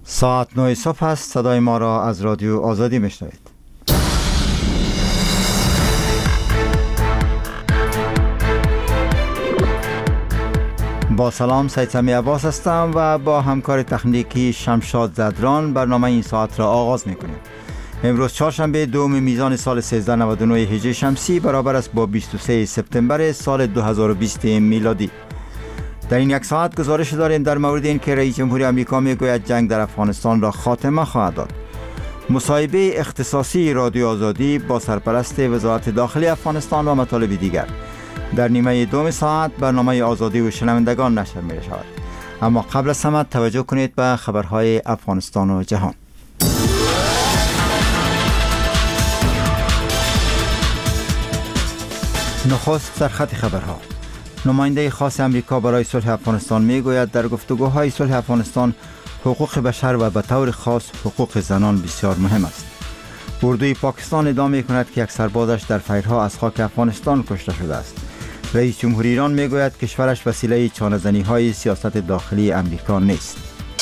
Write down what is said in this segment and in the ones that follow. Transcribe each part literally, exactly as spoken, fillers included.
ساعت نه صبح است. صدای ما را از رادیو آزادی میشنوید. با سلام، سید سمی عباس هستم و با همکار تکنیکی شمشاد زدران برنامه این ساعت را آغاز میکنیم. امروز چهارشنبه دوم میزان سال سیزده نود و نه هجری شمسی برابر است با بیست و سه سپتامبر سال دو هزار و بیست میلادی. در این یک ساعت گزارش داریم در مورد این که رئیس جمهوری آمریکا میگوید جنگ در افغانستان را خاتمه خواهد داد. مصاحبه اختصاصی رادیو آزادی با سرپرست وزارت داخلی افغانستان و مطالب دیگر. در نیمه دوم ساعت برنامه آزادی و شنوندگان نشر می شود. اما قبل از همه توجه کنید به خبرهای افغانستان و جهان. نخست سرخط خبرها. نماینده خاص امریکا برای صلح افغانستان میگوید در گفتگوهای صلح افغانستان حقوق بشر و به طور خاص حقوق زنان بسیار مهم است. اردوی پاکستان ادعا می‌کند که یک سربازش در فیرها از خاک افغانستان کشته شده است. رئیس جمهوری ایران میگوید کشورش وسیله چانه‌زنی‌های سیاست داخلی امریکا نیست.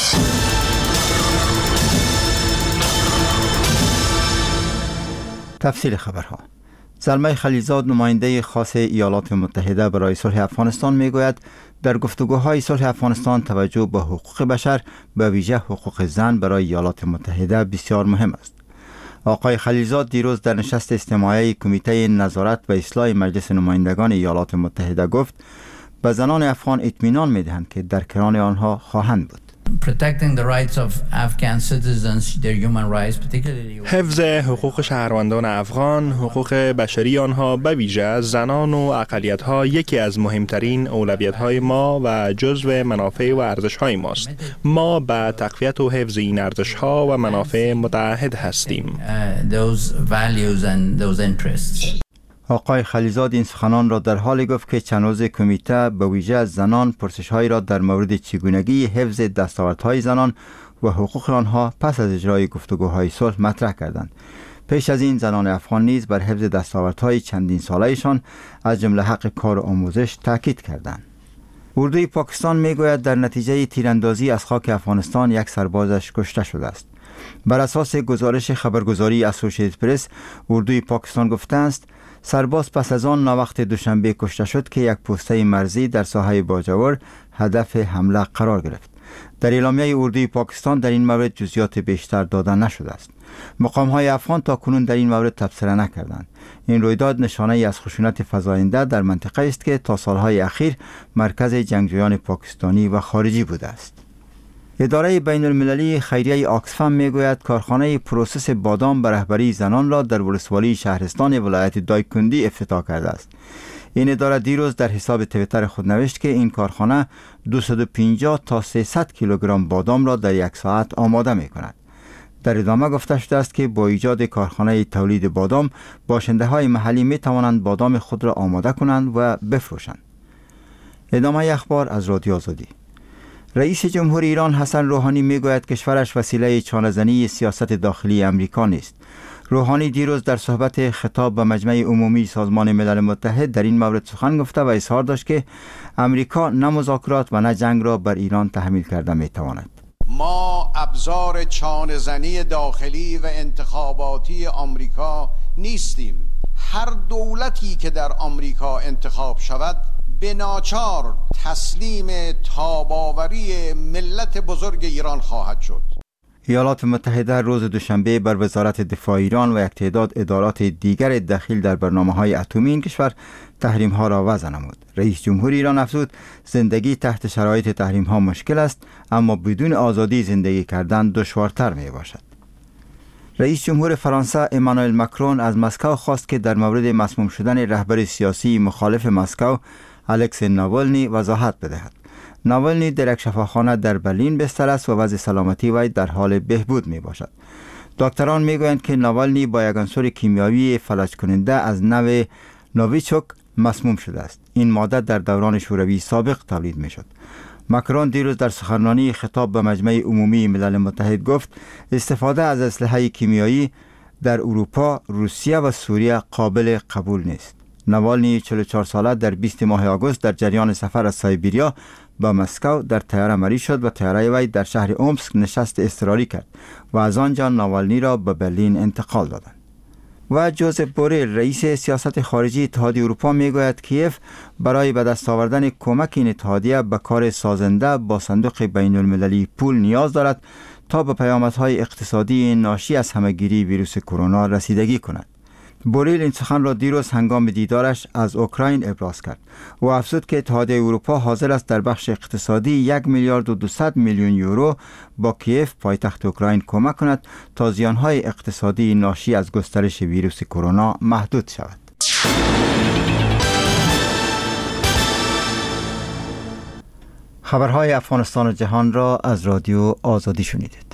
تفصیل خبرها. زلمه خلیلزاد نماینده خاص ایالات متحده برای صلح افغانستان میگوید در گفتگوهای صلح افغانستان توجه به حقوق بشر به ویژه حقوق زن برای ایالات متحده بسیار مهم است. آقای خلیلزاد دیروز در نشست اجتماعی کمیته نظارت و اصلاح مجلس نمایندگان ایالات متحده گفت به زنان افغان اطمینان میدهند که در کنار آنها خواهند بود. حفظ حقوق شهروندان افغان، حقوق بشری آنها به ویژه زنان و اقلیت‌ها یکی از مهمترین اولویت‌های ما و جزو منافع و ارزش‌های ماست. ما به تقویت و حفظ این ارزش‌ها و منافع متعهد هستیم. آقای خلیلزاد این سخنان را در حالی گفت که چند روز کمیته به ویژه از زنان پرسش‌هایی را در مورد چگونگی حفظ دستاوردهای زنان و حقوق آنها پس از اجرای گفتگوهای صلح مطرح کردند. پیش از این زنان افغان نیز بر حفظ دستاوردهای چندین ساله‌شان از جمله حق کار و آموزش تاکید کردند. اردوی پاکستان میگوید در نتیجه تیراندازی از خاک افغانستان یک سربازش کشته شده است. بر اساس گزارش خبرگزاری اسوسییتد پرس، اردوی پاکستان گفته است سرباز پس از آن ناوقت دوشنبه کشته شد که یک پوسته مرزی در ساحه باجور هدف حمله قرار گرفت. در اعلامیه اردوی پاکستان در این مورد جزئیات بیشتر داده نشده است. مقام‌های افغان تا کنون در این مورد تبصره نکردند. این رویداد نشانه ای از خشونت فزاینده در منطقه است که تا سالهای اخیر مرکز جنگجویان پاکستانی و خارجی بوده است. اداره بین المللی خیریه آکسفم میگوید کارخانه پروسس بادام به رهبری زنان را در ولسوالی شهرستان ولایت دایکندی افتتاح کرده است. این اداره دیروز در حساب توییتر خود نوشت که این کارخانه دویست و پنجاه تا سیصد کیلوگرم بادام را در یک ساعت آماده می کند. در ادامه گفته شده است که با ایجاد کارخانه تولید بادام باشنده های محلی می توانند بادام خود را آماده کنند و بفروشند. ادامه اخبار از رادیو آزادی. رئیس جمهوری ایران حسن روحانی میگوید کشورش وسیله چانه‌زنی سیاست داخلی امریکا نیست. روحانی دیروز در صحبت خطاب به مجمع عمومی سازمان ملل متحد در این مورد سخن گفته و اظهار داشت که امریکا نه مذاکرات و نه جنگ را بر ایران تحمیل کرده میتواند. ما ابزار چانه‌زنی داخلی و انتخاباتی آمریکا نیستیم. هر دولتی که در آمریکا انتخاب شود به ناچار تسلیم تاباوری ملت بزرگ ایران خواهد شد. ایالات متحده روز دوشنبه بر وزارت دفاع ایران و یک تعداد ادارات دیگر دخیل در برنامه‌های اتمی این کشور تحریم‌ها را وضع نمود. رئیس جمهور ایران افزود زندگی تحت شرایط تحریم‌ها مشکل است، اما بدون آزادی زندگی کردن دشوارتر میباشد. رئیس جمهور فرانسه امانوئل ماکرون از مسکو خواست که در مورد مسموم شدن رهبر سیاسی مخالف مسکو الکسی ناولنی وضاحت بدهد. ناولنی در یک شفاخانه در برلین بستر است و وضع سلامتی وی در حال بهبود می باشد. دکتران می گویند که ناولنی با یک عنصر کیمیایی فلج کننده از نوع نوویچوک مسموم شده است. این ماده در دوران شوروی سابق تولید می شد. ماکرون دیروز در سخنرانی خطاب به مجمع عمومی ملل متحد گفت استفاده از اسلحه کیمیایی در اروپا، روسیه و سوریه قابل قبول نیست. ناوالنی چهل و چهار ساله در بیست ماه آگوست در جریان سفر از سایبریا به مسکو در طیاره مریض شد و طیاره وی در شهر اومسک نشست اضطراری کرد و از آنجا ناوالنی را به برلین انتقال دادند. و جوزف بوریل رئیس سیاست خارجی اتحادیه اروپا میگوید کیف برای به دست آوردن کمک این اتحادیه به کار سازنده با صندوق بین المللی پول نیاز دارد تا به پیامدهای اقتصادی ناشی از همهگیری ویروس کرونا رسیدگی کند. بوریل این سخن را دیروز هنگام دیدارش از اوکراین ابراز کرد و افزود که اتحادیه اروپا حاضر است در بخش اقتصادی یک میلیارد و دویست میلیون یورو با کیف پایتخت اوکراین کمک کند تا زیانهای اقتصادی ناشی از گسترش ویروس کرونا محدود شود. خبرهای افغانستان و جهان را از رادیو آزادی شنیدید.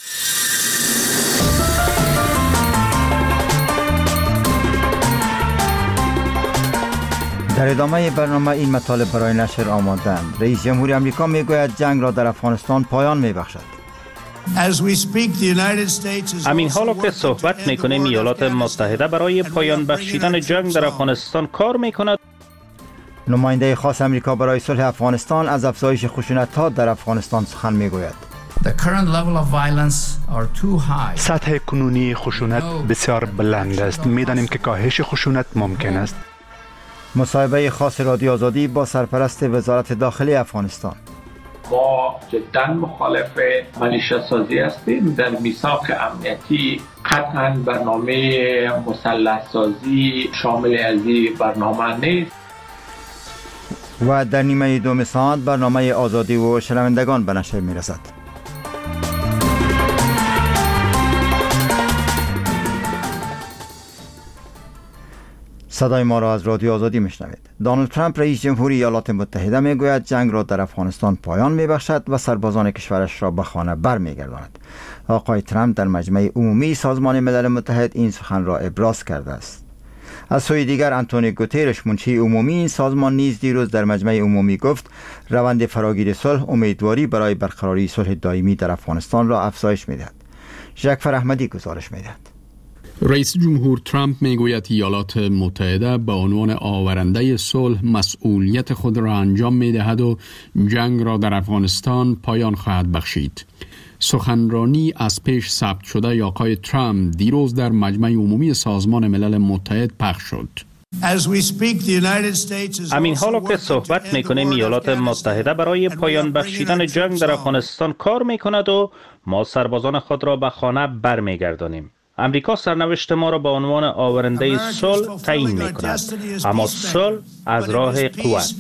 در ادامه برنامه این مطالب برای نشر آماده‌اند. رئیس جمهوری آمریکا میگوید جنگ را در افغانستان پایان میبخشد. همین حالا که صحبت میکنیم ایالات متحده برای پایان بخشیدن جنگ در افغانستان کار میکند. نماینده خاص آمریکا برای صلح افغانستان از افزایش خشونت‌ها در افغانستان سخن میگوید. سطح کنونی خشونت بسیار بلند است. می‌دانیم که کاهش خشونت ممکن است. مصاحبه خاص رادیو آزادی با سرپرست وزارت داخلی افغانستان. ما جدا مخالف ملیشه سازی هستیم. در میثاق امنیتی قطعا برنامه مسلح سازی شامل از این برنامه نیست. و در نیمه دوم ساعت برنامه آزادی و شنوندگان به نشر میرسد. صدای ما را از رادیو آزادی میشنوید. دونالد ترامپ رئیس جمهوری ایالات متحده میگوید جنگ را در افغانستان پایان میبخشد و سربازان کشورش را به خانه برمیگرداند. آقای ترامپ در مجمع عمومی سازمان ملل متحد این سخن را ابراز کرده است. از سوی دیگر آنتونیو گوترش منشی عمومی این سازمان نیز دیروز در مجمع عمومی گفت روند فراگیر صلح امیدواری برای برقراری صلح دائمی در افغانستان را افزایش میدهد. ژاکفر احمدی گزارش میدهد. رئیس جمهور ترامپ میگوید ایالات متحده به عنوان آورنده صلح مسئولیت خود را انجام میدهد و جنگ را در افغانستان پایان خواهد بخشید. سخنرانی از پیش ثبت شده آقای ترامپ دیروز در مجمع عمومی سازمان ملل متحد پخش شد. همین حالا که صحبت میکنیم ایالات متحده برای پایان بخشیدن جنگ در افغانستان کار میکند و ما سربازان خود را به خانه برمیگردانیم. امریکا سرنوشت ما را به عنوان آورنده صلح تعیین میکند، اما صلح از راه قوت.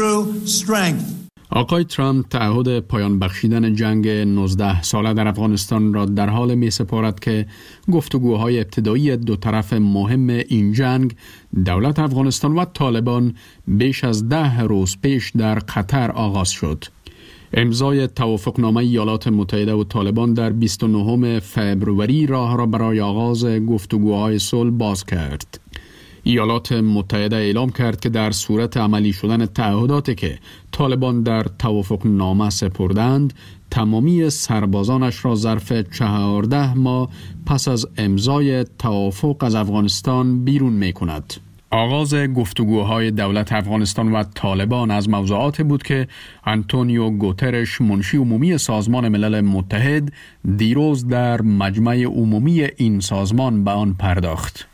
آقای ترامپ تعهد پایان بخشیدن جنگ نوزده ساله در افغانستان را در حال می سپارد که گفتگوهای ابتدایی دو طرف مهم این جنگ دولت افغانستان و طالبان بیش از ده روز پیش در قطر آغاز شد. امضای توافقنامه ایالات متحده و طالبان در بیست و نهم فوریه راه را برای آغاز گفتگوهای صلح باز کرد. ایالات متحده اعلام کرد که در صورت عملی شدن تعهداتی که طالبان در توافقنامه سپردند، تمامی سربازانش را ظرف چهارده ماه پس از امضای توافق از افغانستان بیرون می کند. آغاز گفتگوهای دولت افغانستان و طالبان از موضوعات بود که آنتونیو گوترش منشی عمومی سازمان ملل متحد دیروز در مجمع عمومی این سازمان به آن پرداخت.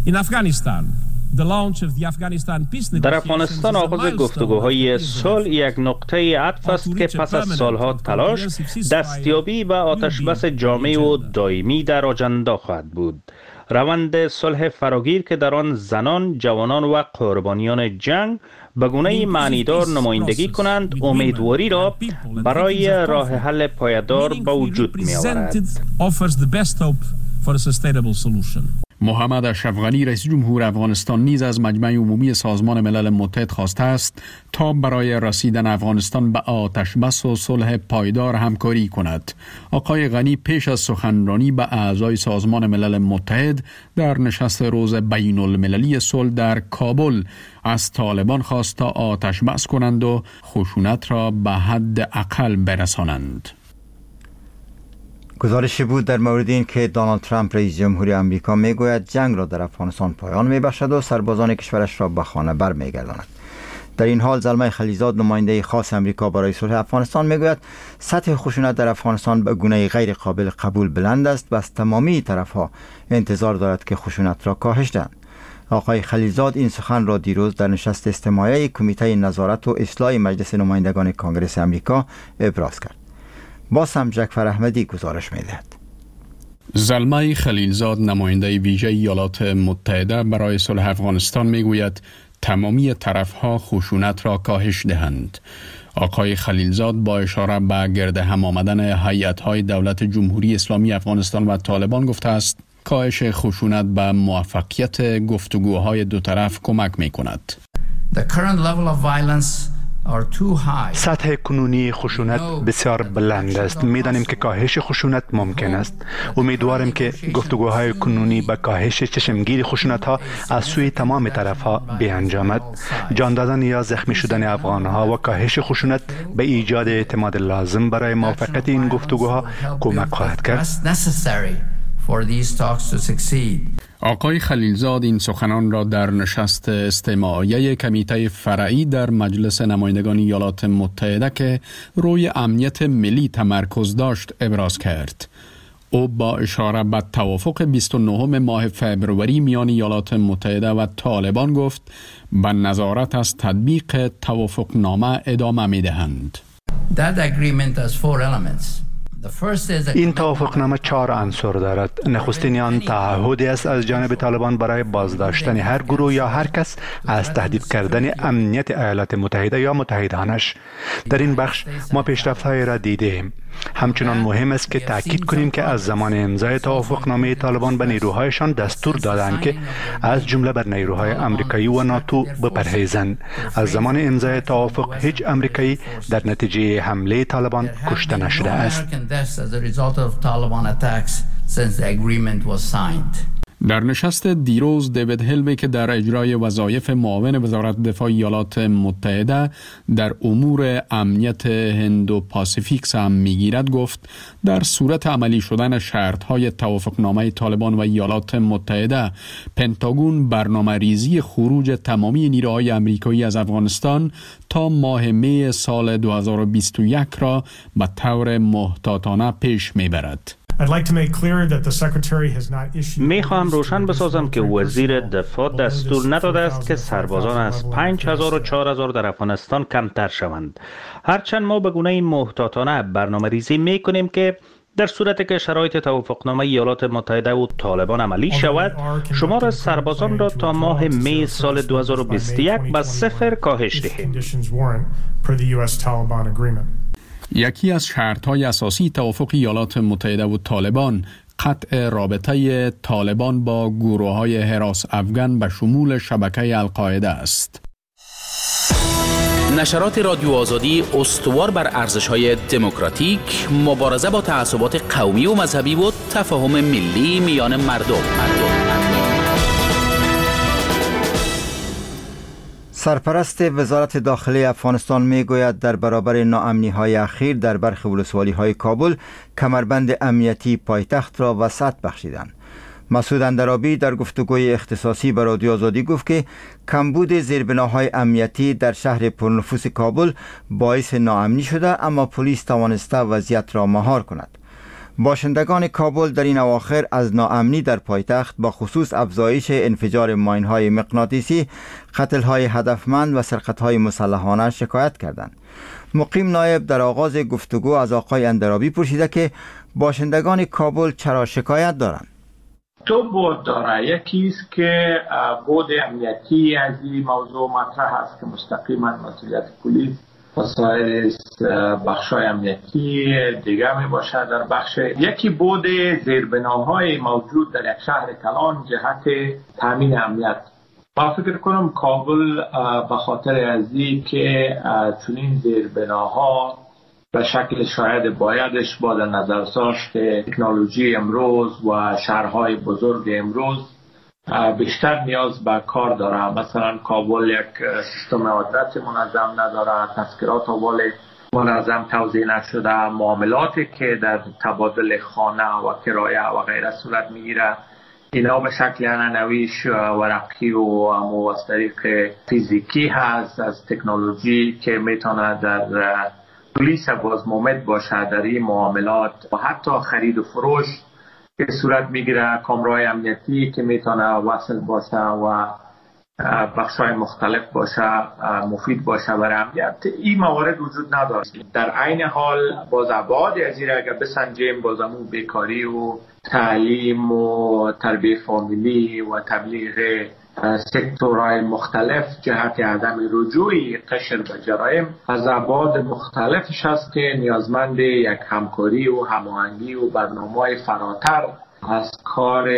در افغانستان آغاز گفتگوهای صلح یک نقطه عطف است که پس از سالها تلاش دستیابی به آتشبس جامع و دائمی در آجنده خواهد بود. روند صلح فراگیر که در آن زنان، جوانان و قربانیان جنگ به گونه‌ای معنیدار نمایندگی کنند، امیدواری را برای راه حل پایدار به وجود می آورد. محمد اشرف غنی رئیس جمهور افغانستان نیز از مجمع عمومی سازمان ملل متحد خواسته است تا برای رسیدن افغانستان به آتشبس و صلح پایدار همکاری کند. آقای غنی پیش از سخنرانی به اعضای سازمان ملل متحد در نشست روز بین المللی صلح در کابل از طالبان خواست تا آتشبس کنند و خشونت را به حد اقل برسانند. گزارشی بود در مورد این که دونالد ترامپ رئیس جمهوری آمریکا میگوید جنگ را در افغانستان پایان میبخشد و سربازان کشورش را به خانه بر میگرداند. در این حال زلمه خلیلزاد نماینده خاص امریکا برای صلح افغانستان میگوید سطح خشونت در افغانستان به گونه غیر قابل قبول بلند است و از تمامی طرفها انتظار دارد که خشونت را کاهش دهند. آقای خلیلزاد این سخن را دیروز در نشست استماعی کمیته نظارت و اصلاح مجلس نمایندگان کنگره امریکا ابراز کرد. با سم جعفر احمدی گزارش می‌دهد. زلمه خلیلزاد نماینده ویژه ایالات متحده برای صلح افغانستان میگوید تمامی طرفها خشونت را کاهش دهند. آقای خلیلزاد با اشاره به گرد هم آمدن هیئت‌های دولت جمهوری اسلامی افغانستان و طالبان گفته است کاهش خشونت به موفقیت گفتگوهای دو طرف کمک می‌کند. سطح کنونی خشونت بسیار بلند است. می‌دانیم که کاهش خشونت ممکن است. امیدواریم که گفتگوهای کنونی به کاهش چشمگیر خشونت‌ها از سوی تمام طرف‌ها بیانجامد. جان دادن یا زخمی شدن افغان‌ها و کاهش خشونت به ایجاد اعتماد لازم برای موفقیت این گفتگوها کمک خواهد کرد. آقای خلیلزاد این سخنان را در نشست استماعی کمیته فرعی در مجلس نمایندگان ایالات متحده که روی امنیت ملی تمرکز داشت ابراز کرد. او با اشاره به توافق بیست و نهم ماه فبروری میان ایالات متحده و طالبان گفت به نظارت از تطبیق توافقنامه ادامه می‌دهند. این توافقنامه چهار عنصر دارد. نخستین آن تعهدی است از جانب طالبان برای بازداشتن هر گروه یا هر کس از تهدید کردن امنیت ایالات متحده یا متحدانش. در این بخش ما پیشرفت‌هایی را دیدیم. همچنان مهم است که تأکید کنیم که از زمان امضای توافقنامه طالبان به نیروهایشان دستور دادند که از جمله بر نیروهای آمریکایی و ناتو بپرهیزند. از زمان امضای توافق هیچ آمریکایی در نتیجه حمله طالبان کشته نشده است. در نشست دیروز دیوید هلبی که در اجرای وظایف معاون وزارت دفاع ایالات متحده در امور امنیت هند و پاسیفیک سهم میگیرد گفت در صورت عملی شدن شرطهای توافقنامه طالبان و ایالات متحده پنتاگون برنامه ریزی خروج تمامی نیروهای آمریکایی از افغانستان تا ماه می سال دو هزار و بیست و یک را به طور محتاطانه پیش میبرد. می خواهم روشن بسازم که وزیر دفاع دستور نداده است که سربازان از پنج هزار و چهار هزار در افغانستان کمتر شوند. هرچند ما به گونه محتاطانه برنامه ریزی می کنیم که در صورتی که شرایط توافقنامه ایالات متحده و طالبان عملی شود، شمار سربازان را تا ماه می سال دو هزار و بیست و یک به صفر کاهش دهیم. یکی از شرط‌های اساسی توافق ایالات متحده و طالبان قطع رابطه طالبان با گروه‌های حراس افغان به شمول شبکه القاعده است. نشرات رادیو آزادی استوار بر ارزش‌های دموکراتیک، مبارزه با تعصبات قومی و مذهبی و تفاهم ملی میان مردم. مردم. سرپرست وزارت داخلی افغانستان میگوید در برابر ناامنی‌های اخیر در برخی ولسوالی‌های کابل کمربند امنیتی پایتخت را وسعت بخشیدند. مسعود اندرابی در گفتگوی اختصاصی با رادیو آزادی گفت که کمبود زیربناهای امنیتی در شهر پرنفوس کابل باعث ناامنی شده، اما پلیس توانسته وضعیت را مهار کند. باشندگان کابل در این اواخر از ناامنی در پایتخت با خصوص افزایش انفجار ماین‌های مغناطیسی، قتل‌های هدفمند و سرقت‌های مسلحانه شکایت کردند. مقیم نایب در آغاز گفتگو از آقای اندرابی پرسیده که باشندگان کابل چرا شکایت دارند. دو بود داره. یکی است که بود امنیتی از این موضوع مطرح است که مستقیما مسئولیت پلیس و سایر بخش‌های امنیتی دیگه می باشد. در بخش یکی بود زیربناهای موجود در یک شهر کلان جهت تامین امنیت. با فکر کنم کابل به خاطر از این که چنین زیربناها به شکل شاید بایدش با در نظر داشت تکنولوژی امروز و شهرهای بزرگ امروز بیشتر نیاز به کار داره. مثلا کابل یک سیستم آدرس منظم نداره، تذکرات اول منظم توزیع نشده، معاملاتی که در تبادل خانه و کرایه و غیره صورت میگیره اینا به شکل عنعنویش ورقی و امو از طریق فیزیکی هست، از تکنولوژی که میتونه در پلیس باز مومد باشه در این معاملات و حتی خرید و فروش که صورت میگیره، کامرای امنیتی که میتونه وصل باشه و بخشای مختلف باشه، مفید باشه برای امنیت. این موارد وجود نداره. در عین حال باز ابعاد از این اگر بسنجیم، بازمون بیکاری و تعلیم و تربیت فامیلی و تبلیغ سکتورهای مختلف جهت عدم رجوعی قشر به جرایم از ابعاد مختلفش هست که نیازمند یک همکاری و هماهنگی و برنامه‌های فراتر از کار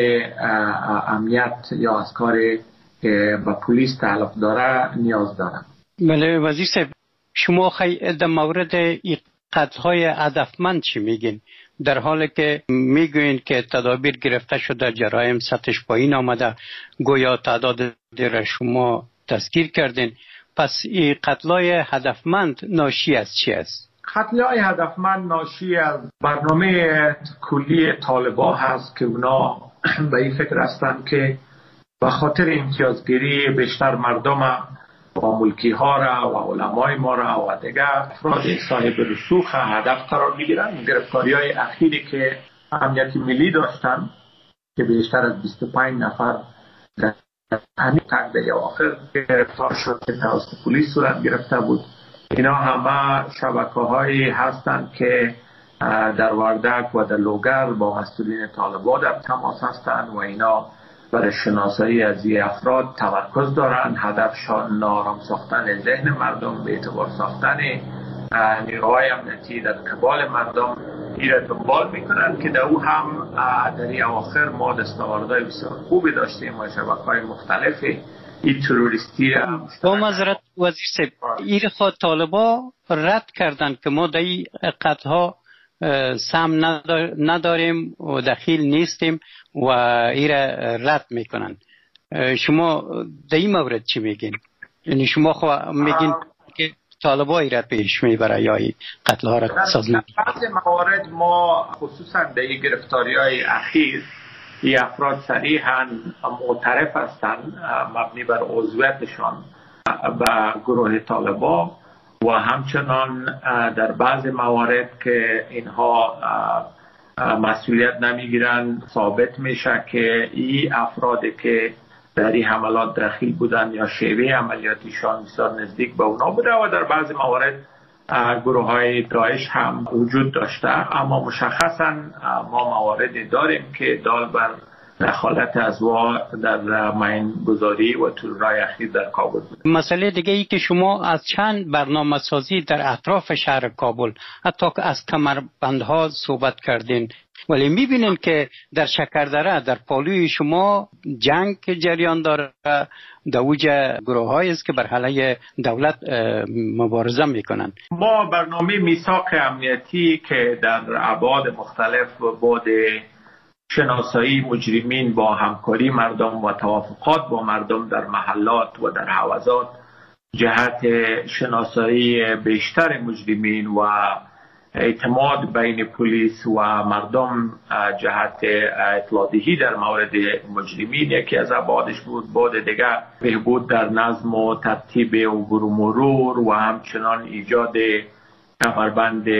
امنیت یا از کار که با پلیس تعلق داره نیاز دارم. بله وزیر صاحب، شما خیلی در مورد قتل‌های هدفمند چی میگین؟ در حالی که میگوین که تدابیر گرفته شده، جرایم سطحش پایین آمده، گویا تعداد را شما تذکیر کردین، پس این قتل‌های هدفمند ناشی از چی است؟ قتل‌های هدفمند ناشی از برنامه کلی طالبان هست که اونا به این فکر هستند که به خاطر امتیازگیری بیشتر مردم و ملکی ها را و علمای ما را و دیگر افراد صاحب رسوخ هدف قرار میگیرن. گرفتاری های اخیری که امنیت ملی داشتن که بیشتر از بیست و پنج نفر در همین تقدیل آخر گرفتار شد که توسط پلیس صورت گرفته بود، اینا همه شبکه هایی هستند که در وردک و در لوگر با مسئولین طالبان در تماس هستند و اینا برای شناسایی از این افراد تمرکز دارند. هدفشان نارام ساختن ذهن مردم، به اعتبار ساختن نیروهای امنیتی در قبال مردم این را دنبال میکنند که در او هم در این اواخر ما دستاوردهای بسیار خوبی داشتیم و شبکه‌های مختلفی این تروریستی را با معذرت وزیر صاحب، این خود طالبا رد کردند که ما در این قتل‌ها سهم نداریم و دخیل نیستیم و این را رد میکنن. شما در این مورد چی میگین؟ یعنی شما خواهد میگین که طالبا این را پیش میبره یا این قتل ها را سازمان؟ در بعض موارد ما خصوصا در این گرفتاری های اخیر این افراد صریحاً معترف هستند مبنی بر عضویتشان به گروه طالبا و همچنان در بعض موارد که اینها مسئولیت نمیگیرن ثابت میشه که این افرادی که در این حملات داخل بودن یا شیوه عملیاتیشان بسیار نزدیک به اونا بوده و در بعض موارد گروه های داعش هم وجود داشته، اما مشخصا ما مواردی داریم که دال بر دخالت ازوا در معین گذاری و ترورای اخیر در کابل بود. مسئله دیگه ای که شما از چند برنامه سازی در اطراف شهر کابل حتی که از کمربندها صحبت کردین، ولی میبینین که در شکردره در پالوی شما جنگ جریان داره، در اوج گروه هایی است که بر علیه دولت مبارزه میکنن. ما برنامه میثاق امنیتی که در ابعاد مختلف و بعد شناسایی مجرمین با همکاری مردم و توافقات با مردم در محلات و در حوزات جهت شناسایی بیشتر مجرمین و اعتماد بین پلیس و مردم جهت اطلاع‌دهی در مورد مجرمین یکی از ابعادش بود. بعد دیگر بهبود در نظم و ترتیب عبور و مرور و همچنان ایجاد کمربند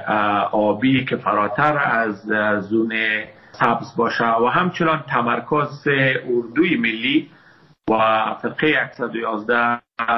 آبی که فراتر از زون سبز باشه و همچنان تمرکز اردوی ملی و فرقه صد و یازده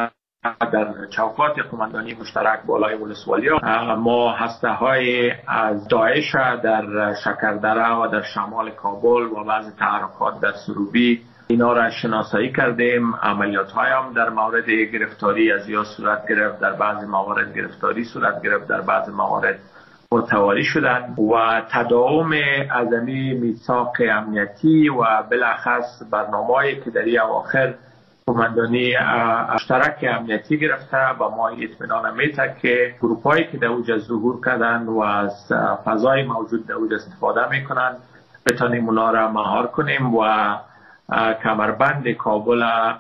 در چوکات قماندانی مشترک بالای ولسوالی‌ها. ما هسته های از داعش در شکردره و در شمال کابل و بعضی تحرکات در سروبی اینا را شناسایی کردیم. عملیات های هم در مورد گرفتاری از یا صورت گرفت، در بعضی موارد گرفتاری صورت گرفت، در بعضی موارد متواری شدن و تداوم عظمی میثاق امنیتی و بالاخص برنامه‌ای که در این اواخر قماندانی مشترک امنیتی گرفته و ما اطمینان میده که گروپایی که در اوج ظهور کردن و از فضای موجود در اوج استفاده میکنن بتانیم اونا را مهار کنیم و کمربند کابل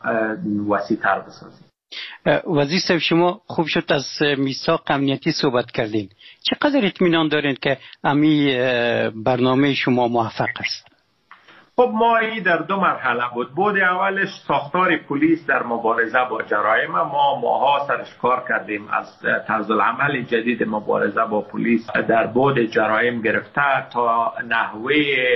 وسیع‌تر بسازیم. وزیر صاحب، شما خوب شد از میثاق امنیتی صحبت کردین. چقدر اطمینان دارین که امی برنامه شما موفق است؟ خب ما ای در دو مرحله بود. بود اولش ساختار پلیس در مبارزه با جرایم. ما ماها سرش کار کردیم از طرز العمل جدید مبارزه با پلیس در بود جرایم گرفته تا نحوه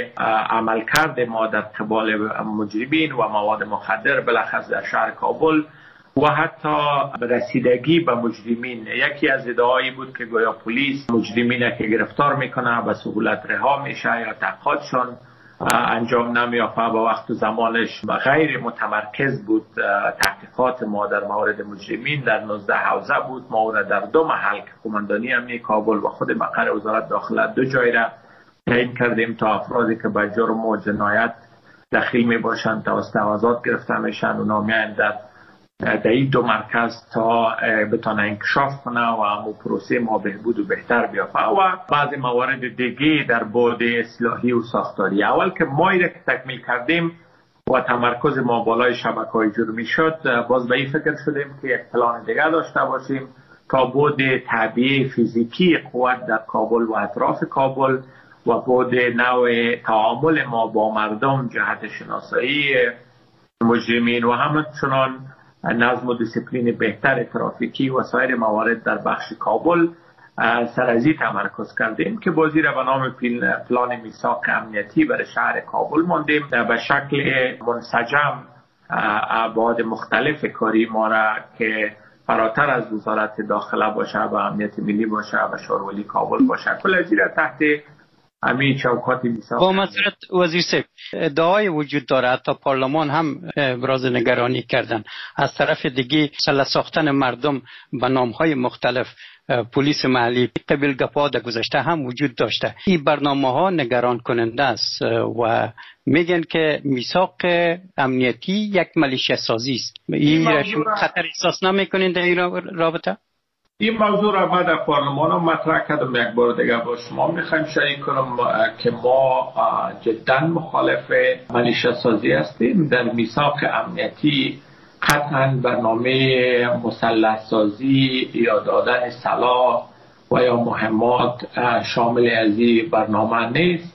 عملکرد ما در قبال مجرمین و مواد مخدر بالاخص در شهر کابل و حتی رسیدگی به مجرمین. یکی از ادعایی بود که گویا پلیس مجرمین که گرفتار میکنه به سهولت رها میشه یا تحقیقاتشان انجام نمیافته. با وقت و زمانش غیر متمرکز بود تحقیقات ما در مورد مجرمین. در نوزده حوزه بود. ما را در دو محل که قماندانی امنیه کابل و خود مقر وزارت داخله دو جای را تعیین کردیم تا افرادی که به جرم و جنایت دخیل می باشند توسط آزاد گرفته میشن و نامیان در در این دو مرکز تا بتانه انکشاف کنه و همون پروسه ما بهبود و بهتر بیافته. و بعضی موارد دیگه در بعد اصلاحی و ساختاری. اول که ما ایره که تکمیل کردیم و تمرکز ما بالای شبکه‌های جرمی شد، باز به این فکر شدیم که یک پلان دیگه داشته باشیم تا بعد تعبیه فیزیکی قوت در کابل و اطراف کابل و بعد نوع تعامل ما با مردم جهت شناسایی مجرمین و همچنان نظم و دیسیپلین بهتر ترافیکی و سایر موارد در بخش کابل سرازی تمرکز کردیم که بازی را به نام پلان میثاق امنیتی برای شهر کابل ماندیم. به شکل منسجم ابعاد مختلف کاری ما را که فراتر از وزارت داخله باشه و امنیت ملی باشه و شورولی کابل باشه کل از را تحت همین چوکات میثاق. با مسئولت وزیر صاحب ادعای وجود داره، حتی پارلمان هم ابراز نگرانی کردن از طرف دیگه سله ساختن مردم به نامهای مختلف. پلیس محلی قبل گپا در گذشته هم وجود داشته. این برنامه ها نگران کننده است و میگن که میثاق امنیتی یک ملیشه سازی است. این شما خطر احساس نمیکنین در این رابطه؟ این موضوع را بعد از پارلمان هم مطرح کردم. یک بار دیگه با شما میخوایم شریک کنم که ما جدا مخالف ملیشه سازی هستیم. در میثاق امنیتی قطعا برنامه مسلح سازی یا دادن سلاح و یا مهمات شامل از این برنامه نیست.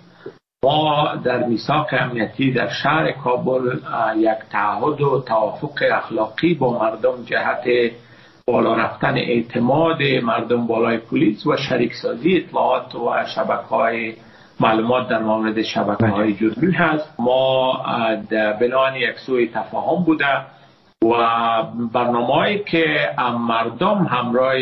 ما در میثاق امنیتی در شهر کابل یک تعهد و توافق اخلاقی با مردم جهت بالا رفتن اعتماد مردم بالای پلیس و شریک سازی اطلاعات و شبکه‌های معلومات در مورد شبکه‌های جرمی هست. ما بنای یک سوی تفاهم بوده و برنامه‌ای که مردم همراه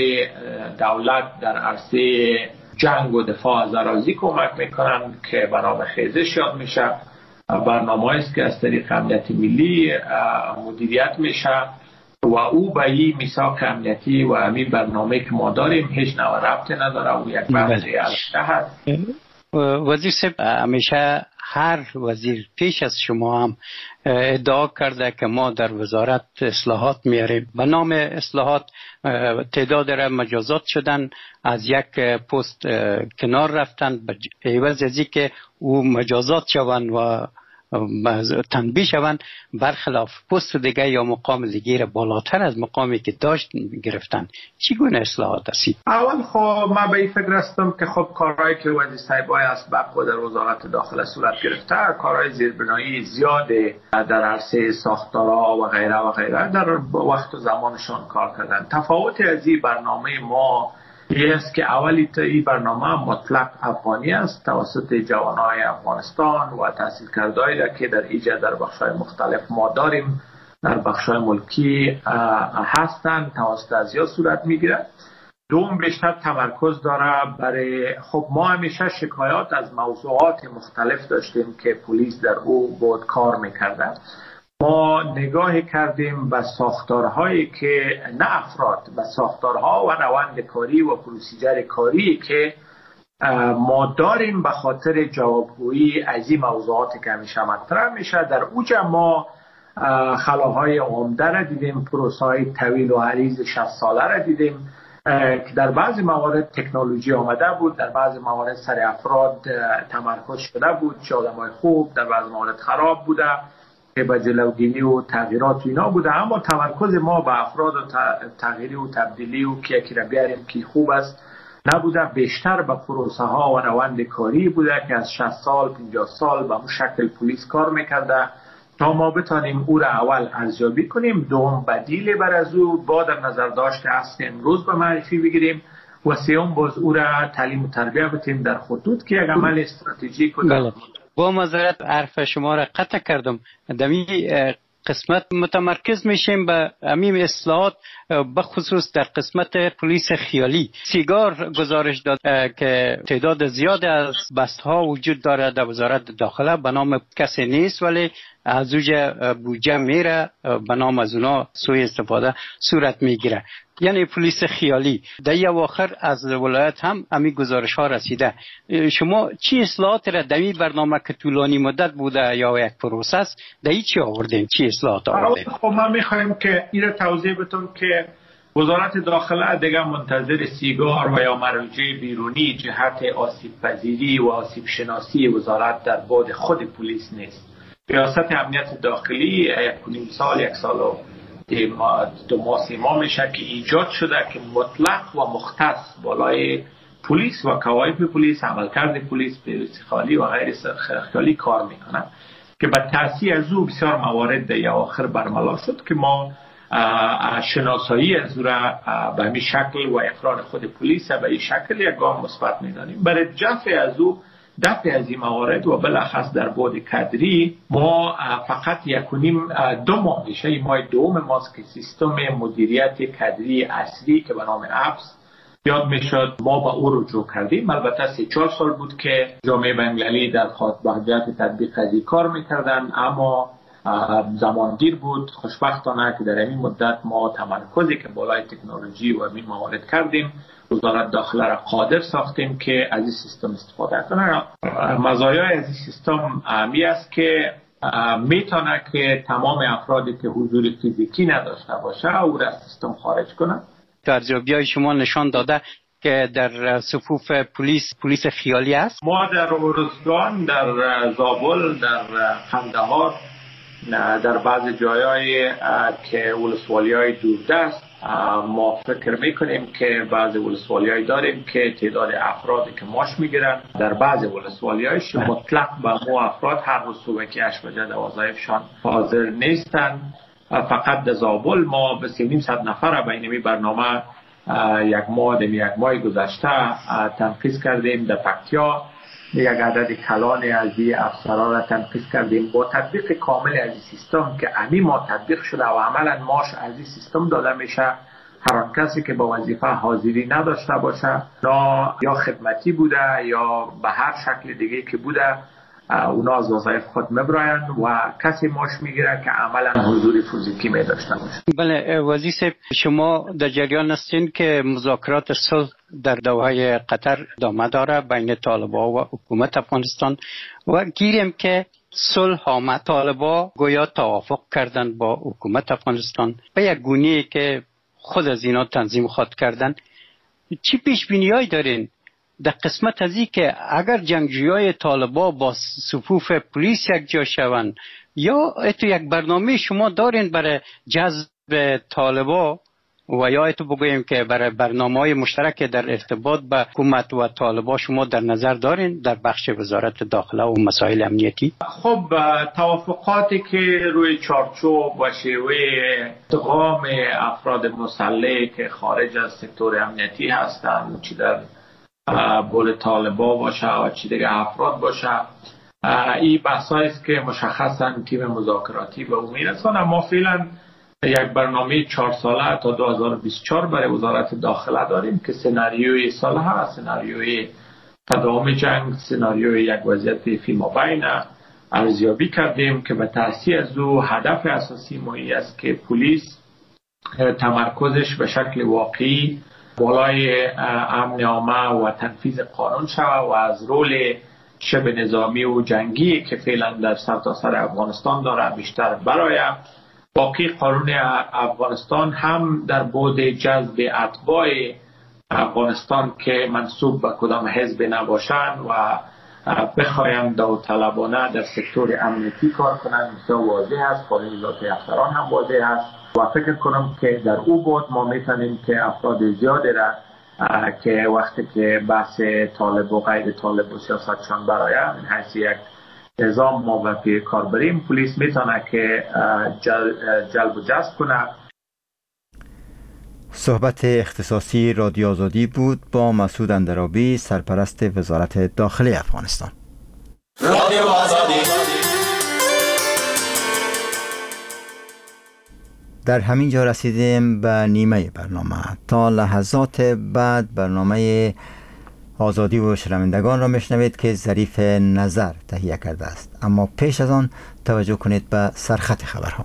دولت در عرصه جنگ و دفاع از اراضی کمک میکنن که برنامه خیزش یاد میشه. برنامه‌ای است که از طریق امنیت ملی مدیریت میشه و او به این میثاق امنیتی و همین برنامه که ما داریم هیچ نوع ربطی نداره و یک بحثی عرضه هست. وزیر صاحب همیشه هر وزیر پیش از شما هم ادعا کرده که ما در وزارت اصلاحات میاریم. به نام اصلاحات تعداد را مجازات شدن، از یک پست کنار رفتن به عوض از اینکه او مجازات شوند و تنبیه شوند، برخلاف پست دیگه یا مقام دیگه را بالاتر از مقامی که داشت گرفتن. چگونه اصلاحات هستی؟ اول خب من به این فکر هستم که خب کارهایی که وزیر صاحبای اسبق و در وزارت داخله صورت گرفته، کارهای زیربنایی زیاد در عرصه ساختارها و غیره و غیره در وقت و زمانشان کار کردن. تفاوت از این برنامه ما این است که اولی تا این برنامه مطلق افغانی است توسط جوانای افغانستان و تحصیل کردهایی را که در ایجاد در بخش‌های مختلف ما داریم در بخش‌های ملکی هستند توسط ازیا صورت میگیرد. دوم بیشتر تمرکز داره برای خب ما همیشه شکایات از موضوعات مختلف داشتیم که پلیس در او بود کار میکردن. ما نگاه کردیم به ساختارهایی که نه افراد به ساختارها و روند کاری و پروسیجر کاری که ما داریم به خاطر جوابگویی از این موضوعاتی که همیشه مطرح میشه. در اوج ما خلاهای عمده را دیدیم، پروسه‌های طویل و عریض شصت ساله را دیدیم که در بعضی موارد تکنولوژی آمده بود، در بعضی موارد سر افراد تمرکز شده بود چه آدمای خوب، در بعضی موارد خراب بوده که با جلوگیری و تغییرات اینا بوده. اما تمرکز ما به افراد و تغییری و تبدیلی و که یکی را بیاریم که خوب است نبوده، بیشتر به پروسه ها و روند کاری بوده که از شصت سال پنجاه سال به اون شکل پلیس کار میکرده تا ما بتانیم او را اول ارزیابی کنیم، دوم بدیل بر از او با در نظر داشت اصل امروز به معرفی بگیریم و سوم باز او را تعلیم و تربیه بتیم در خطوط که یک عمل استراتژیک و با معذرت حرف شما را قطع کردم. دمی قسمت متمرکز میشیم به همین اصلاحات، به خصوص در قسمت پلیس خیالی. سیگار گزارش داد که تعداد زیاد از بستها وجود داره در وزارت داخله به نام کسی نیست، ولی از اوج بودجه میره به نام از اونا سوء استفاده صورت میگیره، یعنی پلیس خیالی. در یه واخر از ولایت هم همین گزارش ها رسیده. شما چی اصلاحات را در این برنامه که طولانی مدت بوده یا یک پروسه است در این چی آوردین؟ چی اصلاحات آوردین؟ خب ما میخوایم که این را توضیح بتون که وزارت داخله دیگه منتظر سیگار و یا مراجع بیرونی جهت آسیب پذیری و آسیب شناسی وزارت در بعد خود پلیس نیست. ریاست امنیت داخلی یک نیم سال یک سال و دو ماه سه ماه میشه که ایجاد شده که مطلق و مختص بالای پلیس و کوایف پلیس، عملکرد پلیس، پلیس خالی و غیر خالی کار میکنه که به تأثیر از او بسیار موارد در آخر برملا شد که ما شناسایی از او را به همین شکل و اقرار خود پلیس به این شکل یک گام مثبت میدانیم. برای دفع از او دفع از این موارد و بالاخص در بعد کادری ما فقط یک و نیم دو ماه میشه، این ماه دوم ماست که سیستم مدیریت کادری اصلی که به نام اپس یاد میشد ما با او رجوع کردیم. البته سه چهار سال بود که جامعه بین‌المللی در خاطر تطبیق از این کار میکردن، اما زمان دیر بود. خوشبختانه که در این مدت ما تمرکزی که بالای تکنولوژی و این موارد کردیم، وزارت داخله را قادر ساختیم که از این سیستم استفاده کنه. مزایای از این سیستم می است که میتونه که تمام افرادی که حضور فیزیکی نداشته باشه او را از سیستم خارج کنه. ارزیابی‌های شما نشان داده که در صفوف پلیس پلیس خیالی است. ما در ارزگان، در زابل، در قندهار، در بعض جایهای که ولسوالی‌های دوردست ما فکر میکنیم که بعض ولسوالی‌های داریم که تعداد افرادی که ماش میگیرن در بعض ولسوالی‌هایش مطلق به مو افراد هر روز صبح که هشت بجه در وظایفشان حاضر نیستن. فقط در زابل ما به سی و نیم صد نفر به این برنامه یک ماه یک ماه گذشته تنفیذ کردیم. در پکتیا یک عدد کلان از این افسران را تنفیذ کردیم با تطبیق کامل از این سیستم که امی ما تطبیق شده و عملا ماش از این سیستم داده میشه. هر کسی که با وظیفه حاضری نداشته باشه، نه یا خدمتی بوده یا به هر شکل دیگه که بوده، اونا از وظایف خود میبرایند و کسی ماش میگیره که عملا حضور فیزیکی میداشته باشه. بله وزیر، شما در جریان هستین که مذاکرات صلح در دوحه قطر ادامه داره بین طالبان و حکومت افغانستان و گیریم که صلح آمد. طالبان گویا توافق کردن با حکومت افغانستان به یک گونه‌ای که خود از اینا تنظیم خود کردن. چی پیش بینی‌هایی دارین در قسمت از این که اگر جنگجویای طالبان با صفوف پلیس یک جا شوند، یا اتو یک برنامه شما دارین برای جذب طالبان و یا اتو بگوییم که برای برنامه‌های مشترک در ارتباط با حکومت و طالبان شما در نظر دارین در بخش وزارت داخله و مسائل امنیتی؟ خب توافقاتی که روی چارچوب و شیوه ادغام افراد مسلح که خارج از سکتور امنیتی هستند، چی در بول طالبان باشه و چی دیگه افراد باشه، این بحثایی است که مشخصا تیم مذاکراتی به اون میرسونه. ما فعلا یک برنامه چهار ساله تا دو هزار و بیست و چهار برای وزارت داخله داریم که سناریوی صلح، سناریوی تداوم جنگ، سناریوی یک وضعیت فیمابین ارزیابی کردیم که به تأثیر از او هدف اساسی ما است که پلیس تمرکزش به شکل واقعی بالای امن عامه و تنفیذ قانون شود و از رول شبه نظامی و جنگی که فعلا در سرتاسر افغانستان داره بیشتر برای باقی قانون افغانستان هم در بعد جذب اتباع افغانستان که منسوب به کدام حزب نباشند و بخواهند داوطلبانه در سکتور امنیتی کار کنند بسیار واضح است. قانون ذات افسران هم واضح است و فکر کنم که در او بود ما میتونیم که افراد زیادی را که وقتی که بحث طالب و غیر طالب و سیاستشان برایم این حیث یک نظام ما و پی کار بریم، پلیس میتونه که جل جلب و جذب کنه. صحبت اختصاصی رادیو آزادی بود با مسعود اندرابی، سرپرست وزارت داخلی افغانستان. رادیو آزادی. در همین جا رسیدیم به نیمه برنامه. تا لحظات بعد برنامه آزادی و شنوندگان را میشنوید که ظریف نظر تهیه کرده است، اما پیش از آن توجه کنید به سرخط خبرها.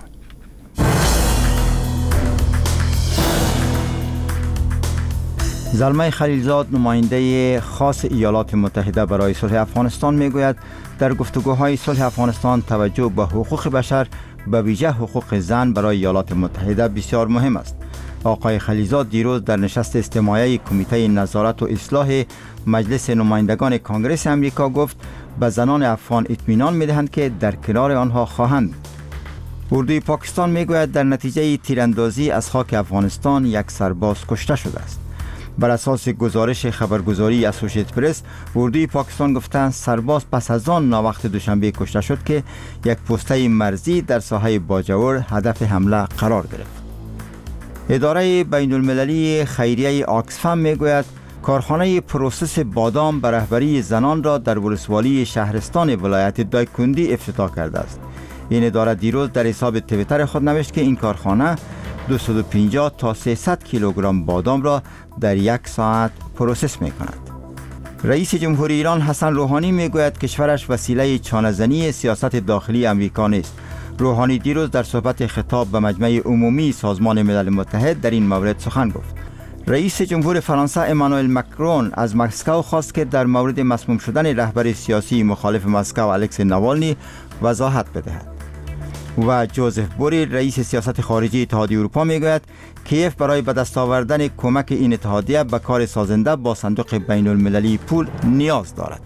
زلمه خلیلزاد، نماینده خاص ایالات متحده برای صلح افغانستان، میگوید در گفتگوهای صلح افغانستان توجه به حقوق بشر، به ویژه حقوق زن، برای ایالات متحده بسیار مهم است. آقای خلیلزاد دیروز در نشست استماعی کمیته نظارت و اصلاح مجلس نمایندگان کنگره امریکا گفت به زنان افغان اطمینان میدهند که در کنار آنها خواهند. اردوی پاکستان میگوید در نتیجه تیراندازی از خاک افغانستان یک سرباز کشته شده است. بر اساس گزارش خبرگزاری اسوشییتد پرس، اردوی پاکستان گفتند سرباز پس از آن ناوقت دوشنبه کشته شد که یک پسته مرزی در ساحه باجور هدف حمله قرار گرفت. اداره بین المللی خیریه آکسفم میگوید کارخانه پروسس بادام به رهبری زنان را در ولسوالی شهرستان ولایت دایکندی افتتاح کرده است. این اداره دیروز در حساب توییتر خود نوشت که این کارخانه دویست و پنجاه تا سیصد کیلوگرم بادام را در یک ساعت پروسس می کند. رئیس جمهوری ایران حسن روحانی می گوید کشورش وسیله چانه‌زنی سیاست داخلی امریکا نیست. روحانی دیروز در صحبت خطاب به مجمع عمومی سازمان ملل متحد در این مورد سخن گفت. رئیس جمهور فرانسه امانوئل مکرون از مسکو خواست که در مورد مسموم شدن رهبر سیاسی مخالف مسکو الکسی ناوالنی وضاحت بدهد. و جوزف بوریل رئیس سیاست خارجی اتحادیه اروپا میگوید کیف برای به دست آوردن کمک این اتحادیه به کار سازنده با صندوق بین المللی پول نیاز دارد.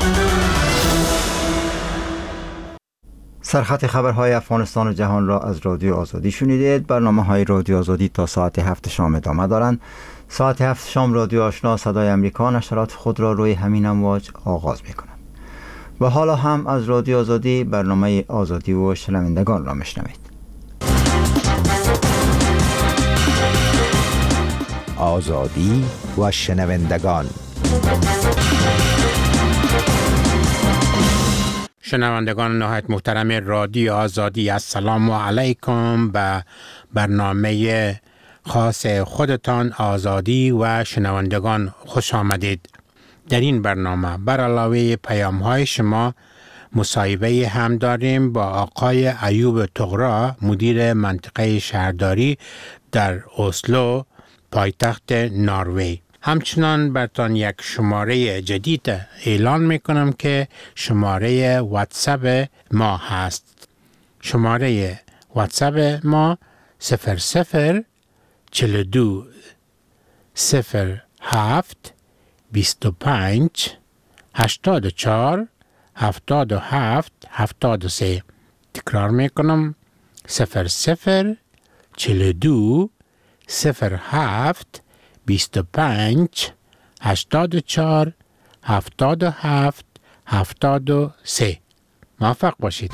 سرخط خبرهای افغانستان و جهان را از رادیو آزادی شنیدید. برنامه های رادیو آزادی تا ساعت هفت شام ادامه دارند. ساعت هفت شام رادیو آشنا صدای امریکا نشرات خود را روی همین امواج آغاز می کند. و حالا هم از رادیو آزادی برنامه آزادی و شنوندگان را میشنوید. آزادی و شنوندگان. شنوندگان نهایت محترم رادیو آزادی، السلام علیکم. به برنامه خاص خودتان آزادی و شنوندگان خوش آمدید. در این برنامه بر علاوه پیام های شما مصاحبه هم داریم با آقای ایوب طغرا، مدیر منطقه شهرداری در اسلو، پایتخت نروژ. همچنان برتان یک شماره جدید اعلان میکنم که شماره واتساپ ما هست. شماره واتساپ ما صفر صفر چهل و دو صفر هفت بیست و پنج هشتاد و چهار هفتاد و هفت هفتاد و سه. تکرار میکنم صفر صفر چهل و دو صفر هفت بیست و پنج هشتاد و چهار هفتاد و هفت هفتاد و سه. موفق باشید.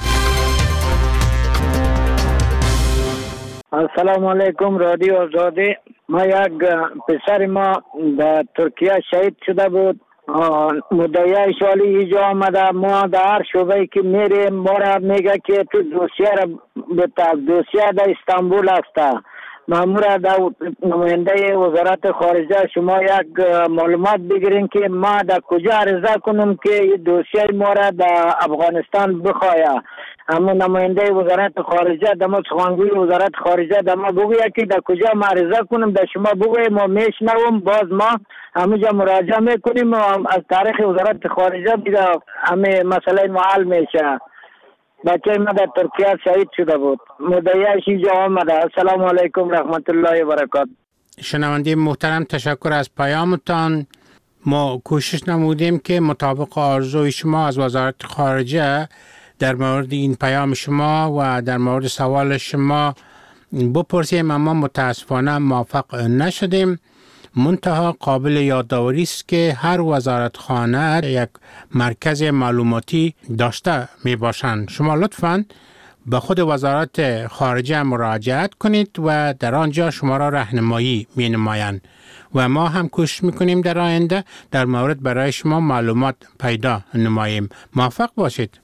السلام علیکم رادیو آزادی. ما یک پسر ما در ترکیه شهید شده بود. مدعی سالی اینجا آمده. ما در هر شعبه که میریم ما را میگه که تو دوسیه را بتا دوسیه در استانبول است. مامور در نماینده وزارت خارجه شما یک معلومات بگیرین که ما در کجا عرضه کنم که این دوسیه ما را در افغانستان بخواهد. اما نماینده وزارت خارجه دما سخنگوی وزارت خارجه دما بگوید که در کجا معرضه کنم، در شما بگوید ما میشنوم، باز ما همونجا مراجعه میکنیم و از تاریخ وزارت خارجه بیده همه مسئله محل میشه. بچه ما در ترکیه شهید شده بود. مدعیش اینجا آمده. السلام علیکم رحمت الله و برکاته. شنونده محترم، تشکر از پیامتان. ما کوشش نمودیم که مطابق آرزوی شما از وزارت خارجه در مورد این پیام شما و در مورد سوال شما بپرسیم، اما متاسفانه موفق نشدیم. منتها قابل یادآوری است که هر وزارتخانه یک مرکز معلوماتی داشته می باشند. شما لطفاً به خود وزارت خارجه مراجعت کنید و در آنجا شما را راهنمایی می نمایند و ما هم کوشش می کنیم در آینده در مورد برای شما معلومات پیدا نماییم. موفق باشید.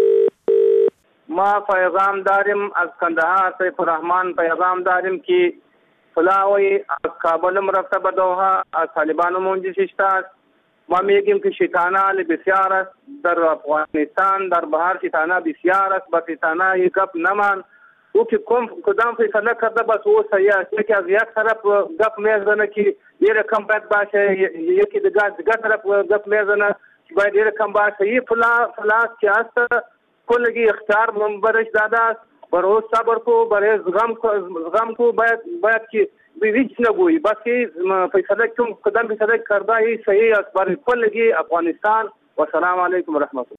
ما پیغام داریم از کندهار، سیف الرحمن پیغام داریم که فلاوی از کابل مرفته به دوحه از طالبان منجش است. ما میگیم که شیطانه بسیار است در افغانستان، در بهار شیطانه بسیار است، بس شیطانه یک گپ نمان او که کم کدام فیصله کرده بس او صحیح است. یکی از یک طرف گپ میزنه که یه کم باید باشه، یکی دیگه دیگه طرف گپ میزنه که باید یه کم باشه. یه فلا فلاس که است کلگی اختیار برش داده است، برای صبر کو، برای غم کو غم کو باید باید که هیچ نگویی، بس فیصله کم کدام فیصله کرده ای صحیح است برای کلگی افغانستان. و سلام علیکم و رحمت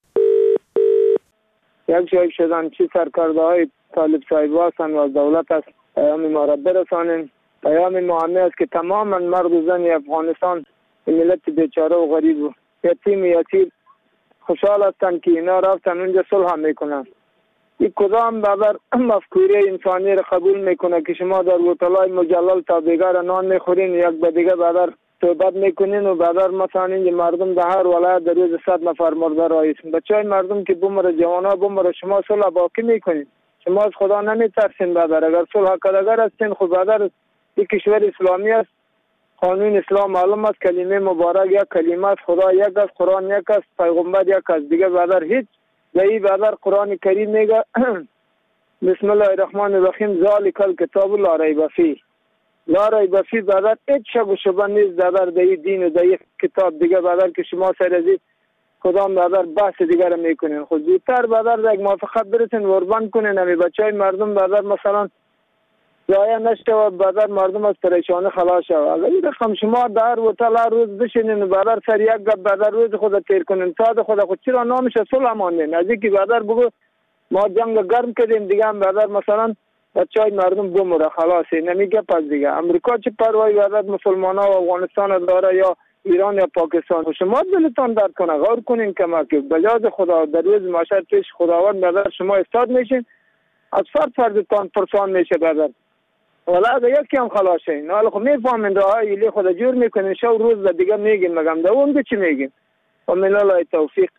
الله. یک جای شدن چی سرکرده های طالب صاحب هستند و از دولت است پیام ما را برسانیم. پیام ما همه است که تمام مرد و زن افغانستان ملت بیچاره و غریب و یتیم یتیم خوشحال هستند که اینا رفتن اونجا صلح میکنن. این کدام بابر مفکوره انسانی را قبول میکنه که شما در هتل‌های مجلل تا دیگر نان میخورین، یک به دیگه بابر صحبت میکنین و بابر مثلا اینجا مردم در هر ولایت در روز صد نفر مرده رایسن. بچهای مردم که بمره، جوانا بمره، شما صلح باقی میکنین. شما از خدا نمیترسین بابر. اگر صلح کردگر هستین خب بابر این کشور اسلامی است، قانون اسلام معلوم است، کلمه مبارک یک کلمه است، خدا یک است، قرآن یک است، پیغمبر یک است، دیگه بابر هیچ. دایی بابر قرآن کریم میگه بسم الله الرحمن الرحیم ذالک الکتاب لا ریب فیه. لا ریب فیه بابر هیچ شک و شبهه نیست بابر دایی دین و دایی کتاب دیگه بابر که شما سر از کدام بابر بحث دیگر میکنین. خود زودتر بابر در یک موافقت برسین و قربان کنین. همی بچه های مردم بابر مثلا ضایع نشته و بابر مردم از پریشانی خلاص شود. اگر این رقم شما در و تلا روز بشینین و بابر سر یک گپ بابر روز خود تیر کنین ساده خود خود چرا نامشه صلح ماندین. از اینکه بابر بگو ما جنگ گرم کردیم دیگه هم بابر مثلا بچه های مردم بمره خلاصه نمیگه. پس دیگه امریکا چه پروایی بابر مسلمان ها و افغانستان داره یا ایران یا پاکستان. و شما دلتان درد کنه غور کنین کمک بجاز خدا در روز محشر پیش خداوند بابر شما استاد میشین، از فرد فردتان پرسان میشه بابر. ولی اگه یکی هم خلاص شین حالا خب میفهمین راهای ایلی خود جور میکنین شو روز دیگه میگین مگم ده اون چی میگین. و من الله توفیق.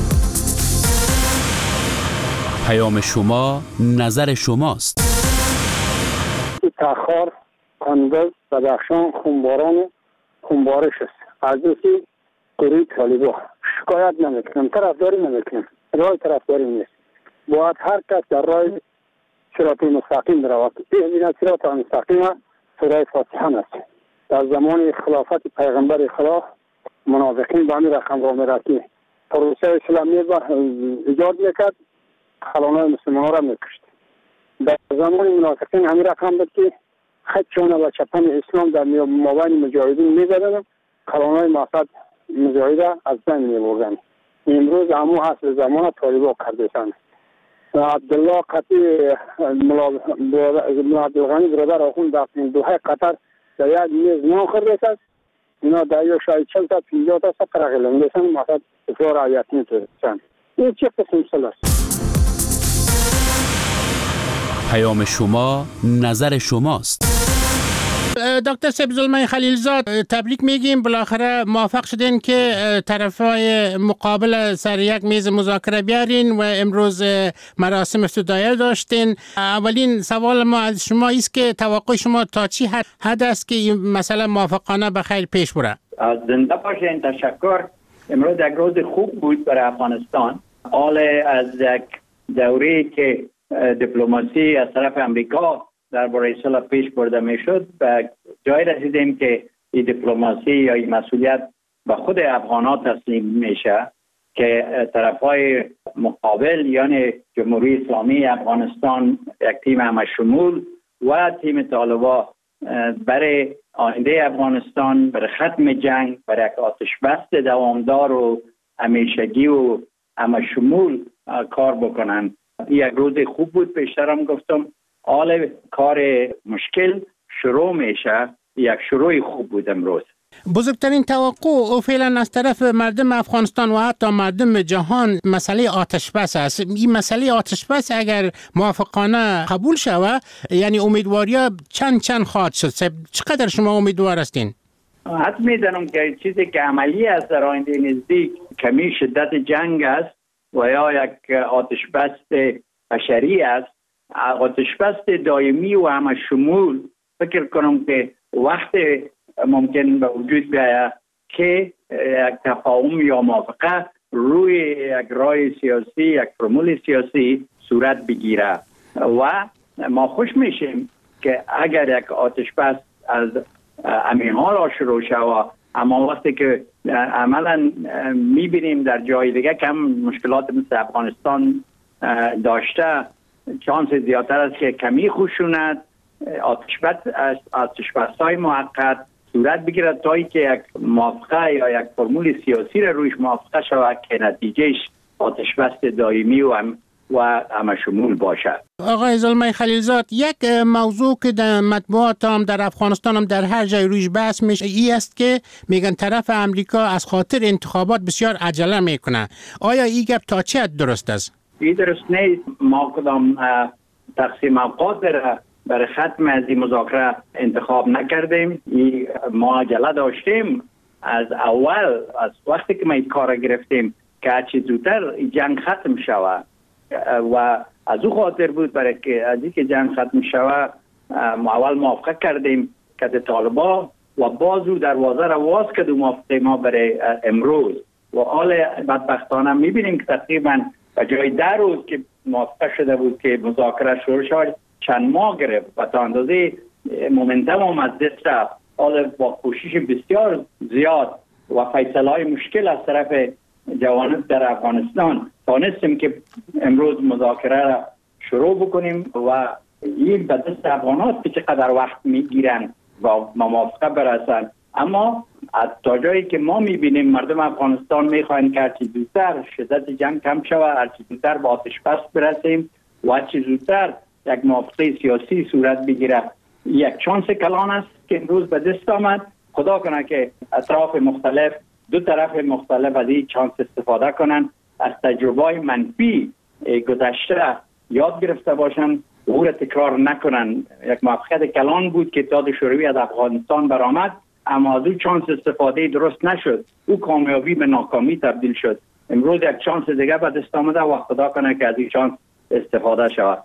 پیام شما نظر شماست. تخار، کندز، بدخشان، خونباران خونبارش است. از اینکه گروه طالبا شکایت نمیکنم، طرفداری نمیکنم، راه طرفداری نیست. باید هر کس در راه صراط مستقیم برود. این صراط مستقیم سوره فاتحه است. در زمان خلافت پیغمبر خدا منافقین به همین رقم را میرد که پروسه اسلامی با ایجاد میکرد، خلانای مسلمان را میکشت. در زمان منافقین همین رقم بود که خط چونه و چپن اسلام در مابین مجاهدین میزدن، خلانای مقصد مجاهده از بین میبردن. امروز همو هست به زمان طالبا کردستان. عبدالله قطعی ملا عبدالغنی برادر آخوند در دوحه قطر در یک میز نان خورده است. اینا در یک شاید چل تا پینجا تا سفر اقلیم دیسن مقصد افرار عویت میتونستن. این چه قسم سل است؟ پیام شما نظر شماست. دکتر سیبزلمه خلیلزاد تبریک میگیم، بالاخره موافق شدین که طرفای مقابل سر یک میز مذاکره بیارین و امروز مراسم افتتاحیه داشتین. اولین سوال ما از شما است که توقع شما تا چی حد است که این مسئله موافقانه به خیر پیش بره؟ زنده باشین. تشکر. امروز یک روز خوب بود برای افغانستان. حال از یک دوره که دیپلماسی از طرف امریکا درباره صلح پیش برده میشد و جای رسیدیم که این دیپلماسی یا این مسئولیت به خود افغان‌ها تسلیم میشه که طرفای مقابل یعنی جمهوری اسلامی افغانستان یک تیم همشمول و تیم طالبا برای آینده افغانستان، برای ختم جنگ، برای یک آتش بس دوامدار و همیشگی و همشمول کار بکنن. یک روز خوب بود. پیشترم گفتم حال کار مشکل شروع میشه یک شروع خوب بود امروز. بزرگترین توقع او فعلا از طرف مردم افغانستان و حتی مردم جهان مسئله آتش بس است. این مسئله آتش بس اگر موافقانه قبول شود یعنی امیدواری چند چند خواهد شد. چقدر شما امیدوار هستین؟ حد میدانم که چیزی که عملی است در آینده نزدیک کمی شدت جنگ است و یا یک آتش بس بشری است. آتش بس دائمی و همه شمول فکر کنم که وقت ممکن به وجود بیاید که یک تفاهم یا موافقه روی یک راه سیاسی، یک فرمول سیاسی صورت بگیره و ما خوش میشیم که اگر یک آتش بس از همین حال شروع شود، اما وقتی که عملا میبینیم در جای دیگه کم مشکلات مثل افغانستان داشته، چانس زیادتر است که کمی خشونت، آتش بس آتش بس‌های موقت صورت بگیرد تا اینکه یک موافقه یا یک فرمول سیاسی را رویش موافقه شود که نتیجهش آتش بس دائمی و هم و همه شمول باشد. آقای زلمه خلیلزاد، یک موضوع که در مطبوعات هم در افغانستان هم در هر جای رویش بحث میشه ای است که میگن طرف امریکا از خاطر انتخابات بسیار عجله میکنه. آیا این گپ تا چه حد درست است؟ این درست نیست. ما کدام تقسیم اوقات را برای ختم از این مذاکره انتخاب نکردیم. ما عجله داشتیم از اول، از وقتی که ما این کار گرفتیم که هرچی زودتر جنگ ختم شود و از او خاطر بود برای که از اینکه جنگ ختم شود ما اول موافقه کردیم که طالبان و باز او دروازه را باز کرد موافقه ما برای امروز و حال بدبختانه میبینیم که تقریبا به جای ده روز که موافقه شده بود که مذاکره شروع شد چند ماه گرفت و تا اندازه مومنتم هم از دست رفت. حالا با کوشش بسیار زیاد و فیصله های مشکل از طرف جوانب در افغانستان تانستیم که امروز مذاکره را شروع بکنیم و این به دست افغانات که چقدر وقت میگیرن و موافقه برسن. اما تا جایی که ما میبینیم مردم افغانستان میخواین که هرچی زودتر شدت جنگ کم شود، هرچی زودتر به آتش بس برسیم و هرچی زودتر یک موافقه سیاسی صورت بگیره. یک چانس کلان است که امروز به دست آمد. خدا کنه که اطراف مختلف، دو طرف مختلف از این چانس استفاده کنن، از تجربه منفی گذشته یاد گرفته باشن، او را تکرار نکنن. یک موافقت کلان بود که اتحاد شوروی از افغانستان برآمد، اما از او چانس استفاده درست نشد، او کامیابی به ناکامی تبدیل شد. امروز یک چانس دیگه به دست آمده و خدا کنه که از این چانس استفاده شود.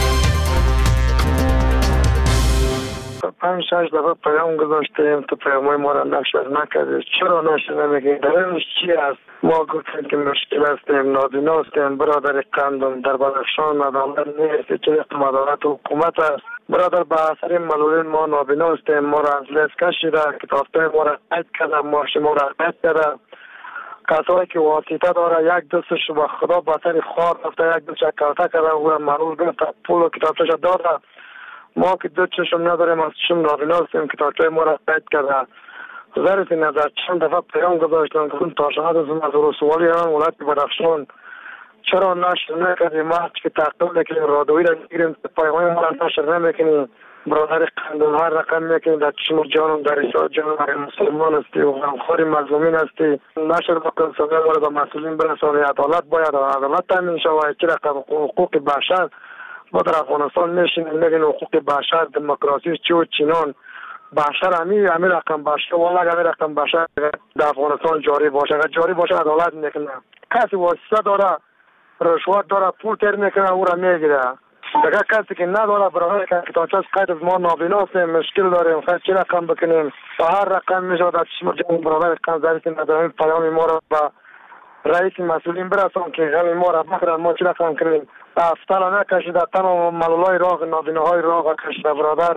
پنج شش دفعه پیام گذاشتیم تو پیامای ما را نشر نکردید. چرا نشر نمیگید؟ درنش چی است؟ ما گفتیم که مشکل هستیم، نابینا هستیم. برادر قندم در بدخشان عدالت نیست، چه رقم عدالت و حکومت است. برادر به اثر معلولین ما نابینا هستیم. ما را از لیست کشیده، کتاب‌های ما را قید کرده، ماشین ما را قید کرده. کسایی که واسطه داره یک دستش به خدا به اثر خوار رفته، یک دستش کارتا کرده، او را معلول گرفته، پول و کتابش داده. ما که دو چشم نداریم، از چشم نابینا هستیم که تاچای ما را قید کرده. ظرف نظر چند دفعه پیام گذاشتن که اون تاشهات از رسوالی هم ولایت بدخشان چرا نشر نکردیم؟ ما که تعقیب نکنیم، رادویی را میگیریم، پیامای ما را نشر نمیکنیم. برادر قندون هر رقم میکنیم، در چشم جانم در ایشاد جانم اگر مسلمان هستی و غمخواری مظلومین هستی نشر بکن، صدای ما را به مسئولین برسانی. عدالت باید عدالت تامین شود. چه رقم حقوق بشر ما در افغانستان میشینیم میگیم حقوق بشر، دموکراسی چی و چینان. بشر همین همین رقم بشر والا همین رقم بشر در افغانستان جاری باشه. اگر جاری باشه عدالت میکنه. کسی واسطه داره، رشوت داره، پول تر میکنه، او را میگیره. دیگه کسی که نداره برای که تاچاس قید از ما نابینا هستیم، مشکل داریم، خیلی چی رقم بکنیم. با هر رقم میشه در چشم جان برادر قند ظریف نداریم. پیام ما را با رئیس مسئولین برسان که غم ما را بخرن، ما چی رقم کنیم. افتالا نکشیده، تمام ملولای راغ نابیناهای راغ کشیده برادر.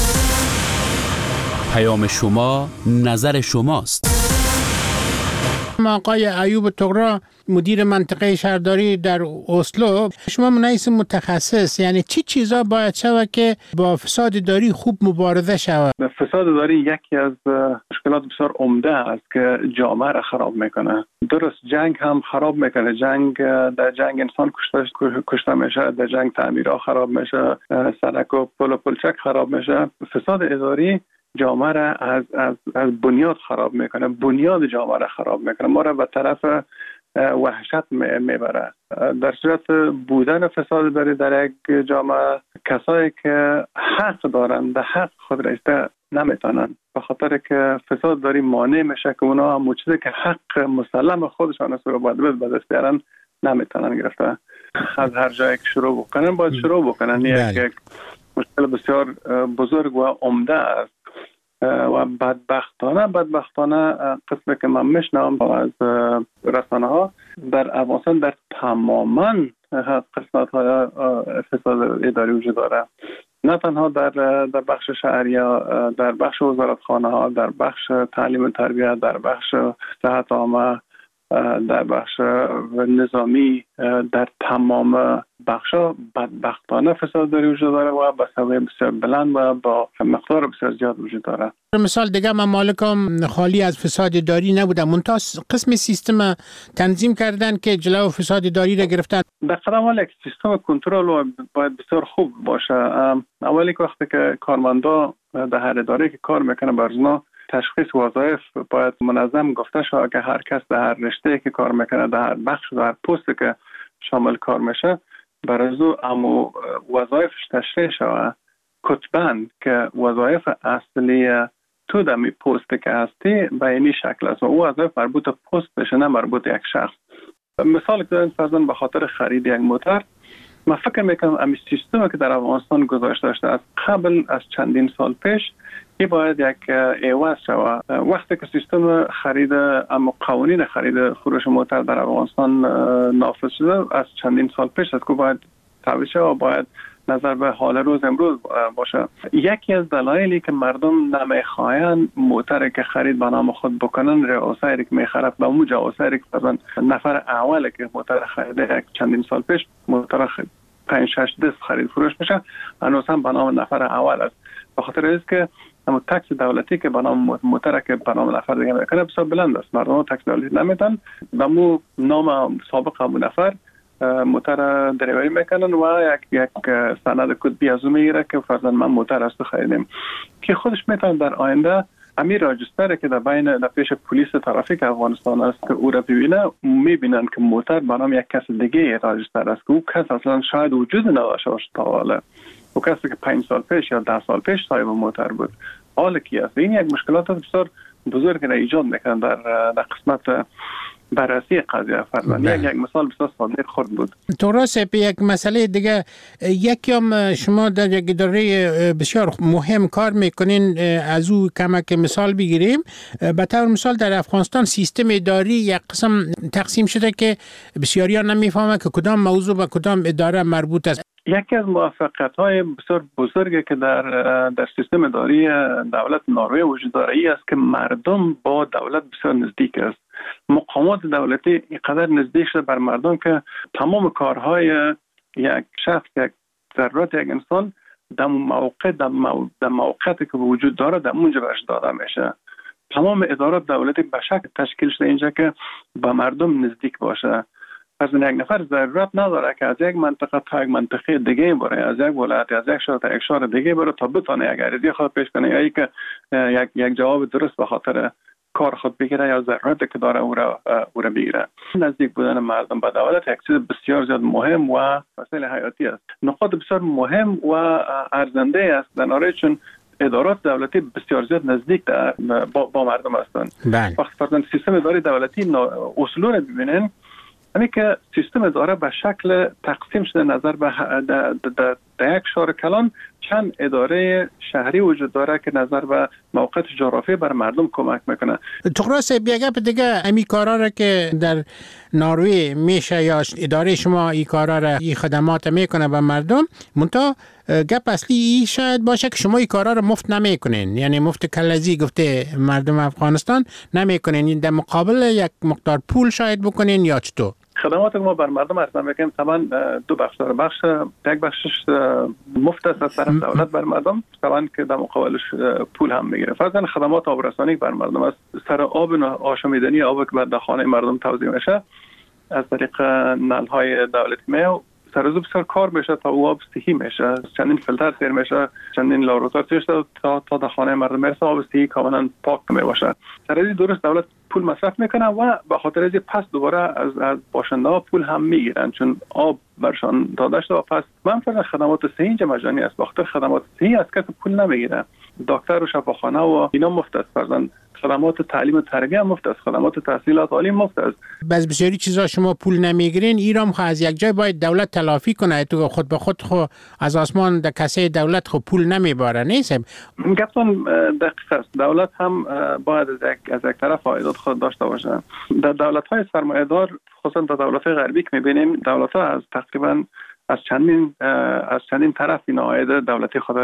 پیام شما نظر شماست. آقای ایوب طغرا مدیر منطقه شهرداری در اسلو، شما رئیس متخصص، یعنی چی چیزا باید شود که با فساد اداری خوب مبارزه شود؟ فساد اداری یکی از مشکلات بسیار عمده است که جامعه را خراب میکنه. درست جنگ هم خراب میکنه. جنگ در جنگ انسان کشته کشته میشه، در جنگ تعمیرها خراب میشه، سړک و پل و پلچک خراب میشه. فساد اداری جامعه را از از از بنیاد خراب میکنه، بنیاد جامعه را خراب میکنه، ما را به طرف وحشت میبره. در صورت بودن فساد اداری در یک جامعه، کسایی که حق دارن به حق خود رسیده نمیتونن، به خاطر که فساد اداری مانع میشه که اونا هم چیزی که حق مسلم خودشان است رو باید به دست بیارن نمیتونن گرفته. از هر جایی که شروع بکنن باید شروع بکنن. یک یک مشکل بسیار بزرگ و عمده است و بدبختانه بدبختانه قسمی که من میشنم از رسانه ها در افغانستان در تماما قسمت های فساد اداری وجود داره، نه تنها در در بخش شهریه، در بخش وزارتخانه ها، در بخش تعلیم و تربیت، در بخش صحت عامه، در بخش نظامی، در تمام بخشا بدبختانه فساد اداری وجود داره و به سویه بسیار بلند و با مقدار بسیار زیاد وجود داره. مثال دیگه ممالک هم خالی از فساد اداری نبودن، منتها قسم سیستم تنظیم کردن که جلو فساد اداری را گرفتن. در قدم اول یک سیستم کنترل باید بسیار خوب باشه. اولی که وقتی که کارمندا در هر اداره که کار میکنه برزنا تشخیص وظایف باید منظم گفته شود که هر کس در هر رشته که کار میکنه، در هر بخش، در هر پستی که شامل کار میشه، برای او امو وظایفش تشریح شود کتباً که وظایف اصلی تو دمی پستی که هستی به اینی شکل است و او وظایف مربوط پست بشه، نه مربوط یک شخص. مثال که دارین فرضاً به خاطر خرید یک موتر، من فکر میکنم امی سیستمی که در افغانستان گذاشته شده از قبل از چندین سال پیش این باید یک ایواز شود. وقتی که سیستم خرید اما قوانین خرید فروش موتر در افغانستان نافذ شده از چندین سال پیش است که باید تعویض شود و باید نظر به حال روز امروز باشه. یکی از دلایلی که مردم نمیخواین موتر که خرید به نام خود بکنن، رئاسایی که میخرد به اون جواسایی که مثلا نفر اولی که موتر خریده یک چندین سال پیش موتر خرید پنج شش دست خرید فروش میشه، هنوز هم به نام نفر اول است. به خاطر است که اما تکس دولتی که به نام موتر که به نام نفر دیگه میکنه بسیار بلند است. مردم تکس دولتی نمیدن، به مو نام سابق همون نفر موتر دریوری میکنن و یک یک سند کتبی از اون میگیره که فرضاً من موتر است خریدم، که خودش میتونه در آینده امیر راجستره که در بین در پیش پلیس ترافیک افغانستان است که او را ببینه، میبینن که موتر به نام یک کس دیگه راجستر است که او کس اصلا شاید وجود نداشته باشه تا حالا، او کسی که پنج سال پیش یا ده سال پیش صاحب موتر بود حالا کی است. این یک مشکلات بسیار بزرگ را ایجاد میکنه در در قسمت بررسی قضیه. فرضاً یک یک مثال بسیار ساده خورد بود. درسته. به یک مسئله دیگه، یکم شما در یک اداره بسیار مهم کار میکنین، از او کمک مثال بگیریم. به طور مثال در افغانستان سیستم اداری یک قسم تقسیم شده که بسیاری ها نمیفهمه که کدام موضوع به کدام اداره مربوط است. یکی از موفقیت‌های بسیار بزرگی که در در سیستم اداری دولت نروژ وجود داره ای است که مردم با دولت بسیار نزدیک است. مقامات دولتی اینقدر نزدیک شده بر مردم که تمام کارهای یک شخص، یک ضرورت یک انسان در موقع در موقعی که وجود داره در اونجا برش داده میشه. تمام ادارات دولتی به شکل تشکیل شده اینجا که به مردم نزدیک باشه. از یک نفر ضرورت نداره که از یک منطقه تا یک منطقه دیگه بره، از یک ولایت از یک شهر تا یک شهر دیگه بره تا بتونه یک عریضه خود پیش کنه یا که یک یک جواب درست به خاطر کار خود بگیره یا ضرورتی که داره او را او را بگیره. نزدیک بودن مردم به دولت یک چیز بسیار زیاد مهم و مسئله حیاتی است. نقاط بسیار مهم و ارزنده است در نروژ، چون ادارات دولتی بسیار زیاد نزدیک با, با مردم هستند. وقتی فرضاً سیستم اداری دولتی اصولو رو ببینن، همین که سیستم اداره به شکل تقسیم شده نظر به در یک شهر کلان چند اداره شهری وجود داره که نظر به موقعیت جغرافی بر مردم کمک میکنه. تقرا صاحب یک گپ دیگه امی کارا را که در نروژ میشه یا اداره شما این کارا را این خدمات میکنه به مردم، منتها گپ اصلی ای شاید باشه که شما این کارا را مفت نمیکنین، یعنی مفت کلزی گفته مردم افغانستان نمیکنین، در مقابل یک مقدار پول شاید بکنین یا چطور؟ خدمات ما بر مردم ارزان میکنیم طبعا دو بخش داره. بخش یک بخشش مفت است از طرف دولت بر مردم، طبعا که در مقابلش پول هم میگیره. فرضاً خدمات آبرسانی بر مردم است، سر آب آشامیدنی آب که بعد در خانه مردم توزیع میشه از طریق نل های دولتی میاد، سر روز بسیار کار میشه تا او آب صحی میشه، چندین فیلتر سیر میشه، چندین لابراتوار میشه تا تا در خانه مردم میرسه آب صحی کاملا پاک میباشه. سر از درست دولت پول مصرف میکنه و به خاطر از پس دوباره از از باشنده ها پول هم میگیرن چون آب برشان داده شده و پس منفعت خدمات صحی اینجا مجانی است. وقتی خدمات صحی از کسی پول نمیگیره، دکتر و شفاخانه و اینا مفت است، فرضاً خدمات تعلیم و تربیت مفت است، خدمات تحصیلات عالی مفت است. باز بسیاری چیزا شما پول نمیگیرین، ایرام خو از یک جای باید دولت تلافی کنه، تو خود به خود خو از آسمان در کسه دولت خو پول نمیباره نیست. گفتم دقیق است، دولت هم باید از یک از یک طرف عایدات خود داشته باشه. در دولت‌های سرمایه‌دار خصوصا در دولت‌های غربی که می‌بینیم دولت‌ها از تقریبا از چندین از چندین طرف این عاید دولتی خود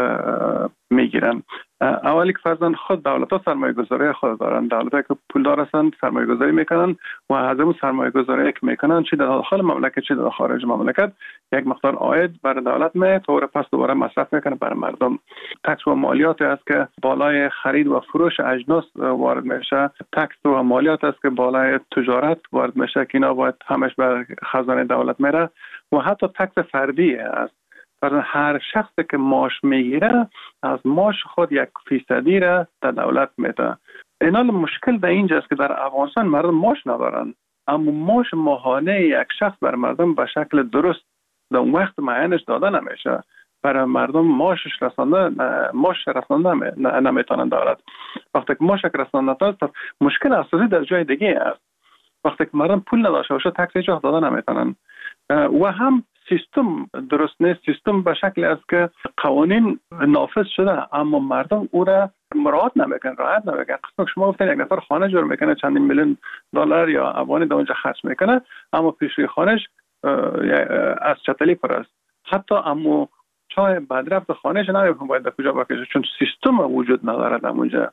میگیرن. اولی که فرضاً خود دولت‌ها سرمایه‌گذاری خود دارن، دولت‌ها که پولدار هستن سرمایه‌گذاری میکنن و از اون سرمایه‌گذاری که میکنن چه در داخل مملکت چه در خارج مملکت یک مقدار عاید برای دولت می طور پس دوباره مصرف میکنه برای مردم. تکس و مالیات است که بالای خرید و فروش اجناس وارد میشه، تکس و مالیات است که بالای تجارت وارد میشه که اینا باید همش بر خزانه دولت میره و حتی تکس فردی است. هر شخصی که معاش میگیره از معاش خود یک فیصدی را در دولت میده. اینال مشکل در اینجا است که در افغانستان مردم معاش ندارن، اما معاش ماهانه یک شخص بر مردم به شکل درست در وقت معینش داده نمیشه. برای مردم معاشش رسانده معاش رسانده نمیتونن دارد. وقتی که معاش رسانده است مشکل اساسی در جای دیگه است. وقتی که مردم پول نداشته باشه تکس هیچ داده نمیتونن و هم سیستم درست نیست. سیستم به شکلی است که قوانین نافذ شده اما مردم او را مراعات نمیکنن، رعایت نمیکنن. قسم شما گفتین یک نفر خانه جور میکنه چندین میلیون دلار یا افغانی در اونجا خرج میکنه اما پیشوی خانهش از چتلی پر است. حتی اما چای بدرفت خانهش نمیفهم باید در کجا بکشه چون سیستم وجود نداره در اونجا.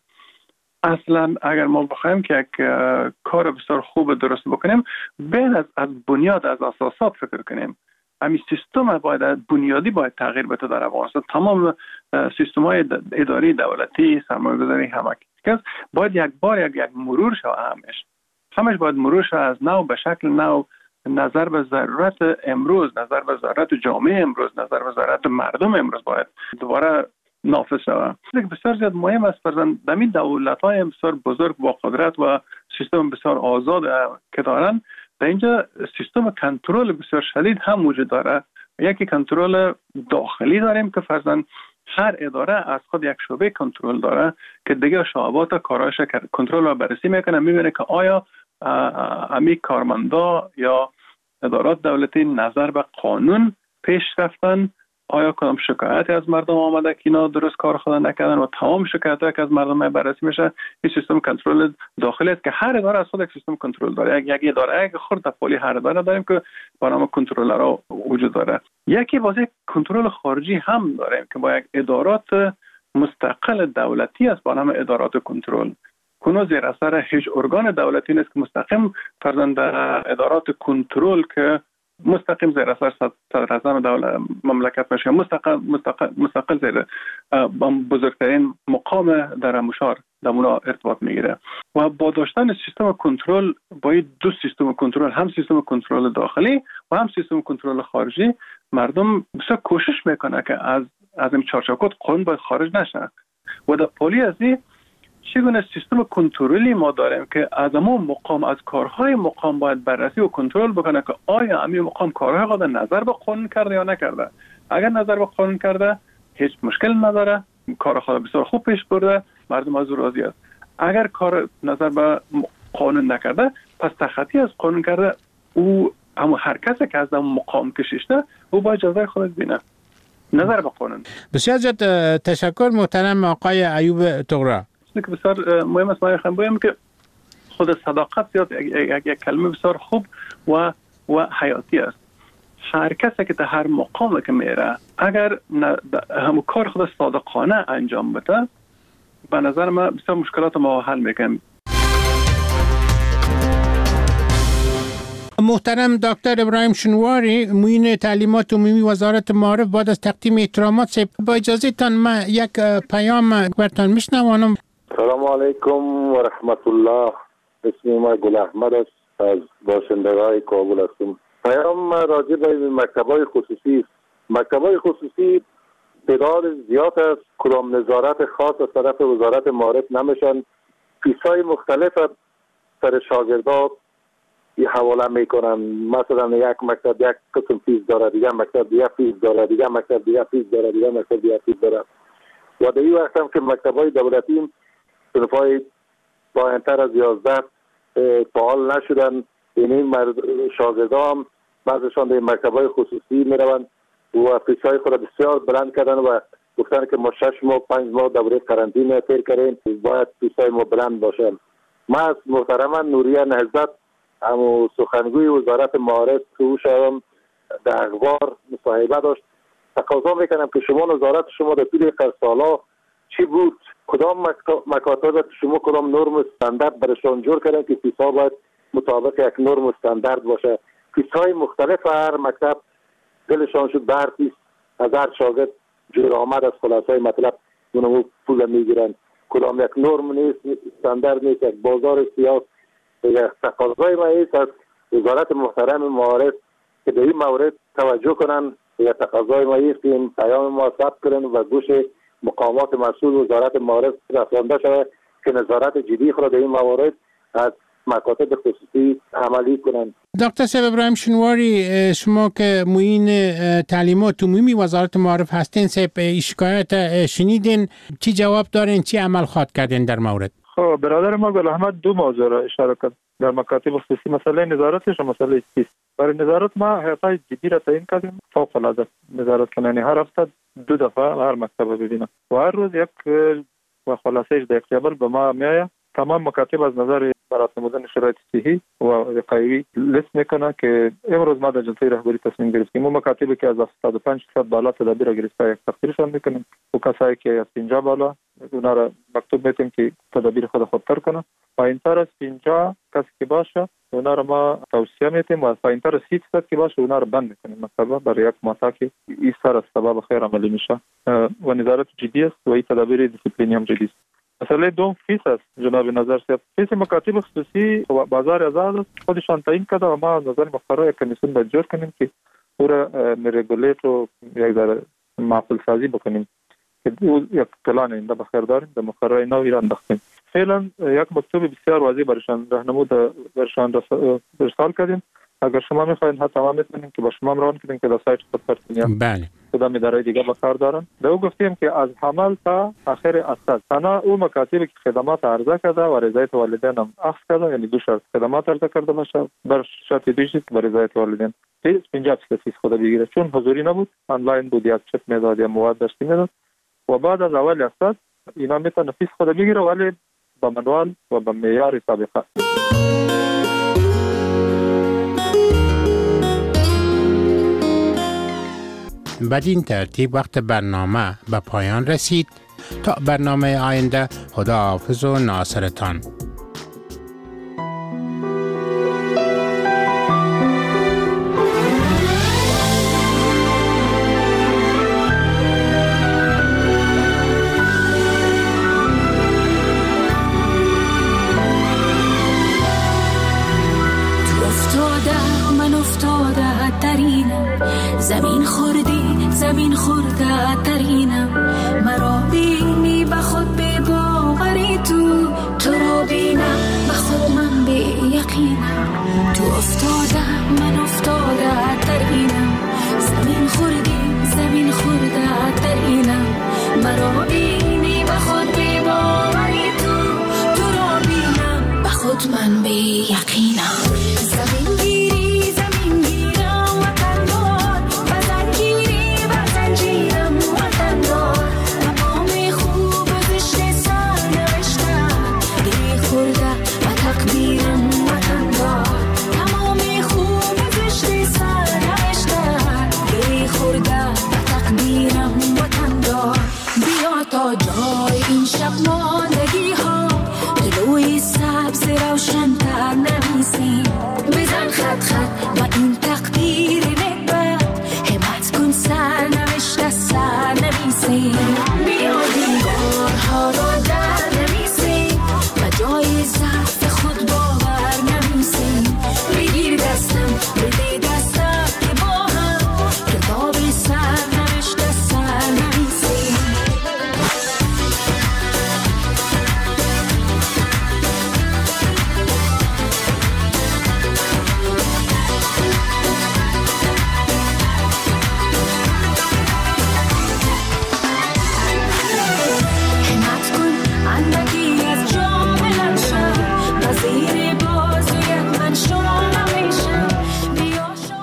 اصلا اگر ما بخوایم که یک کار بسیار خوب درست بکنیم بین از از بنیاد از اساسات فکر کنیم. همین سیستم باید بنیادی باید تغییر بده در افغانستان. تمام سیستم‌های اداری دولتی سرمایه‌گذاری همه که باید یک بار یک یک مرور شود، همش همش باید مرور شود از نو به شکل نو، نظر به ضرورت امروز، نظر به ضرورت جامعه امروز، نظر به ضرورت مردم امروز باید دوباره نافذ شود. بسیار زیاد مهم است فرضاً در این دولت‌های بسیار بزرگ با قدرت و سیستم بسیار آزاد که دارن در اینجا سیستم کنترل بسیار شدید هم وجود داره. یکی کنترل داخلی داریم که فرضاً هر اداره از خود یک شعبه کنترل داره که دیگه شعبات کارایش کنترل و بررسی میکنه، میبینه که آیا امی کارمندا یا ادارات دولتی نظر به قانون پیش رفتن، آیا کدام شکایتی از مردم آمده که اینا درست کار خود نکردن و تمام شکایت‌ها که از مردم بررسی میشه. این سیستم کنترل داخلی است که هر اداره از خود یک سیستم کنترل داره. یک اداره یک خرد پولی هر اداره داریم که با نام کنترلرها وجود داره. یکی واسه کنترل خارجی هم داریم که با یک ادارات مستقل دولتی است با نام ادارات کنترل. کنو زیر اثر هیچ ارگان دولتی نیست که مستقیم فرزند ادارات کنترل که مستقیم زیر اثر صدر اعظم دولت مملکت میشه، مستقل مستقل مستقل زیر بزرگترین مقام در مشار در اونا ارتباط میگیره و با داشتن سیستم کنترل با دو سیستم کنترل، هم سیستم کنترل داخلی و هم سیستم کنترل خارجی، مردم بسیار کوشش میکنه که از از این چارچوبات قانون باید خارج نشه و در پالی از این چگونه سیستم کنترلی ما داریم که از همون مقام از کارهای مقام باید بررسی و کنترل بکنه که آیا همین مقام کارهای خود نظر به قانون کرده یا نکرده. اگر نظر به قانون کرده هیچ مشکل نداره، کار خود بسیار خوب پیش برده، مردم از او راضی است. اگر کار نظر به قانون نکرده پس تخطی از قانون کرده، او همون هر کسی که از اون مقام کشیده او باید جزای خود بینه. نظر به قانون. بسیار زیاد تشکر محترم آقای ایوب طغرا. چیزی که بسیار مهم است ما خواهیم بگم که خود صداقت زیاد یک یک کلمه بسیار خوب و و حیاتی است. هر کسی که در هر مقام که میره اگر همون کار خود صادقانه انجام بده به نظر من بسیار مشکلات ما حل میکنیم. محترم دکتر ابراهیم شنواری معین تعلیمات عمومی وزارت معارف بعد از تقدیم احترامات با اجازه تان من یک پیام برتان میشنوانم. سلام علیکم و رحمت الله. اسم ما گل احمد است از باشندگان کابل هستم. پیام راجع به مکتب‌های خصوصی. مکتب‌های خصوصی تعداد زیاد است. کدام نظارت خاص از طرف وزارت معارف نمیشن. فیس‌های مختلف سر شاگردان حواله میکنن. مثلا یک مکتب یک قسم فیس داره، دیگه مکتب دیگه فیس داره، دیگه مکتب دیگه فیس داره، دیگه مکتب دیگه فیس داره. و در این وقت هم که مکتب‌های دولتی صنف‌های پایین‌تر از یازده فعال نشدن، این شاگردان بعضشان در مکتب‌های خصوصی میروند و فیس‌های خود بسیار بلند کردن و گفتن که ما شش ماه پنج ماه دوره قرنطینه تیر کردیم، باید فیس‌های ما بلند باشه. ما از محترم نوریه نهضت همو سخنگوی وزارت معارف که او شدم در اخبار مصاحبه داشت، تقاضا میکنم که شما نظارت شما در طول سالا چی بود؟ کدام مکاتب شما کدام نرم استاندارد برشان جور کردن که فیس‌ها باید مطابق یک نرم استاندارد باشه. فیس‌های مختلف هر مکتب دلشان شد بر فیس از هر شاگرد جور آمد از خلاصه مطلب اونمو پول میگیرن. کدام یک نرم نیست، استاندارد نیست، یک بازار سیاس. تقاضای ما است از وزارت محترم معارف که به این مورد توجه کنن. یا تقاضای ما است که این پیام ما ثبت کنن و گوش مقامات مسئول وزارت معارف رسانده شود که نظارت جدی خود در این موارد از مکاتب خصوصی عملی کنند. دکتر صاحب ابراهیم شنواری، شما که معین تعلیمات عمومی وزارت معارف هستین، صاحب شکایت شنیدین، چی جواب دارین، چی عمل خواد کردین در مورد؟ خب برادر ما گل احمد دو موضوع را اشاره کرد در مکاتب خصوصی، مسئله نظارتش و مسئله فیس. برای نظارت ما هیئت‌های جدی را تعیین کردیم، فوق العاده نظارت کنن. هر هفته دو دفعه هر مکتب ببینم و هر روز یک و خلاصه‌اش در اکتبر به ما میآید. تمام مکاتب از نظر برات نمودن شرایط صحی و وقایوی لیست میکنه که امروز ما در جلسه رهبری تصمیم گرفتیم اون مکاتبی که از هفتاد و پنج درصد بالا تدابیر گرفته یک تقدیرشان میکنیم و کسایی که از پنجاه بالا اونا را مکتوب میتیم که تدابیر خود خودتر کنه. پایینتر از پنجاه کسی که باشه اونا را ما توصیه میتیم و از پایینتر از سی درصد که باشه اونا را بند میکنیم مثلا برای یک ماه که این سر از سبب خیر عملی میشه و نظارت جدی است و این تدابیر دیسیپلینی هم جدی است. مسئله دوم فیس است. جناب نظر صاحب، فیس مکاتب خصوصی و بازار آزاد است، خودشان تعیین کرده و ما نظر مقرر یک کمیسیون باید جور کنیم که او را ریگولیت و یک ذره معقول سازی بکنیم که یک پلان اینده بخیر داریم در مقرر نوی را انداختیم. فعلا یک مکتوب بسیار واضح برشان راهنمود برشان ارسال کردیم. اگر شما میخواین حتی ما میتونیم که با شما روان کنیم که در سایت خود پرسونیا بله کدام اداره دیگه بکار دارن. به او گفتیم که از حمل تا آخر اساس تنها او مکاتبی که خدمات عرضه کرده و رضایت والدین هم اخذ کرده، یعنی دو شرط خدمات عرضه کرده باشه بر شرط دیگه که رضایت والدین پنجاه درصد فیس خود بگیره، چون حضوری نبود آنلاین بود یا چت میداد یا مواد داشتی میداد و بعد از اول اساس اینا میتونه فیس خود بگیره ولی با منوال و با معیار سابقه. بدین ترتیب وقت برنامه به پایان رسید. تا برنامه آینده، خداحافظ و ناصرتان. زمین خوردی زمین خورده ترینم، مرا بینی به خود به باوری تو تو را بینم به خود من به یقینم. تو افتادم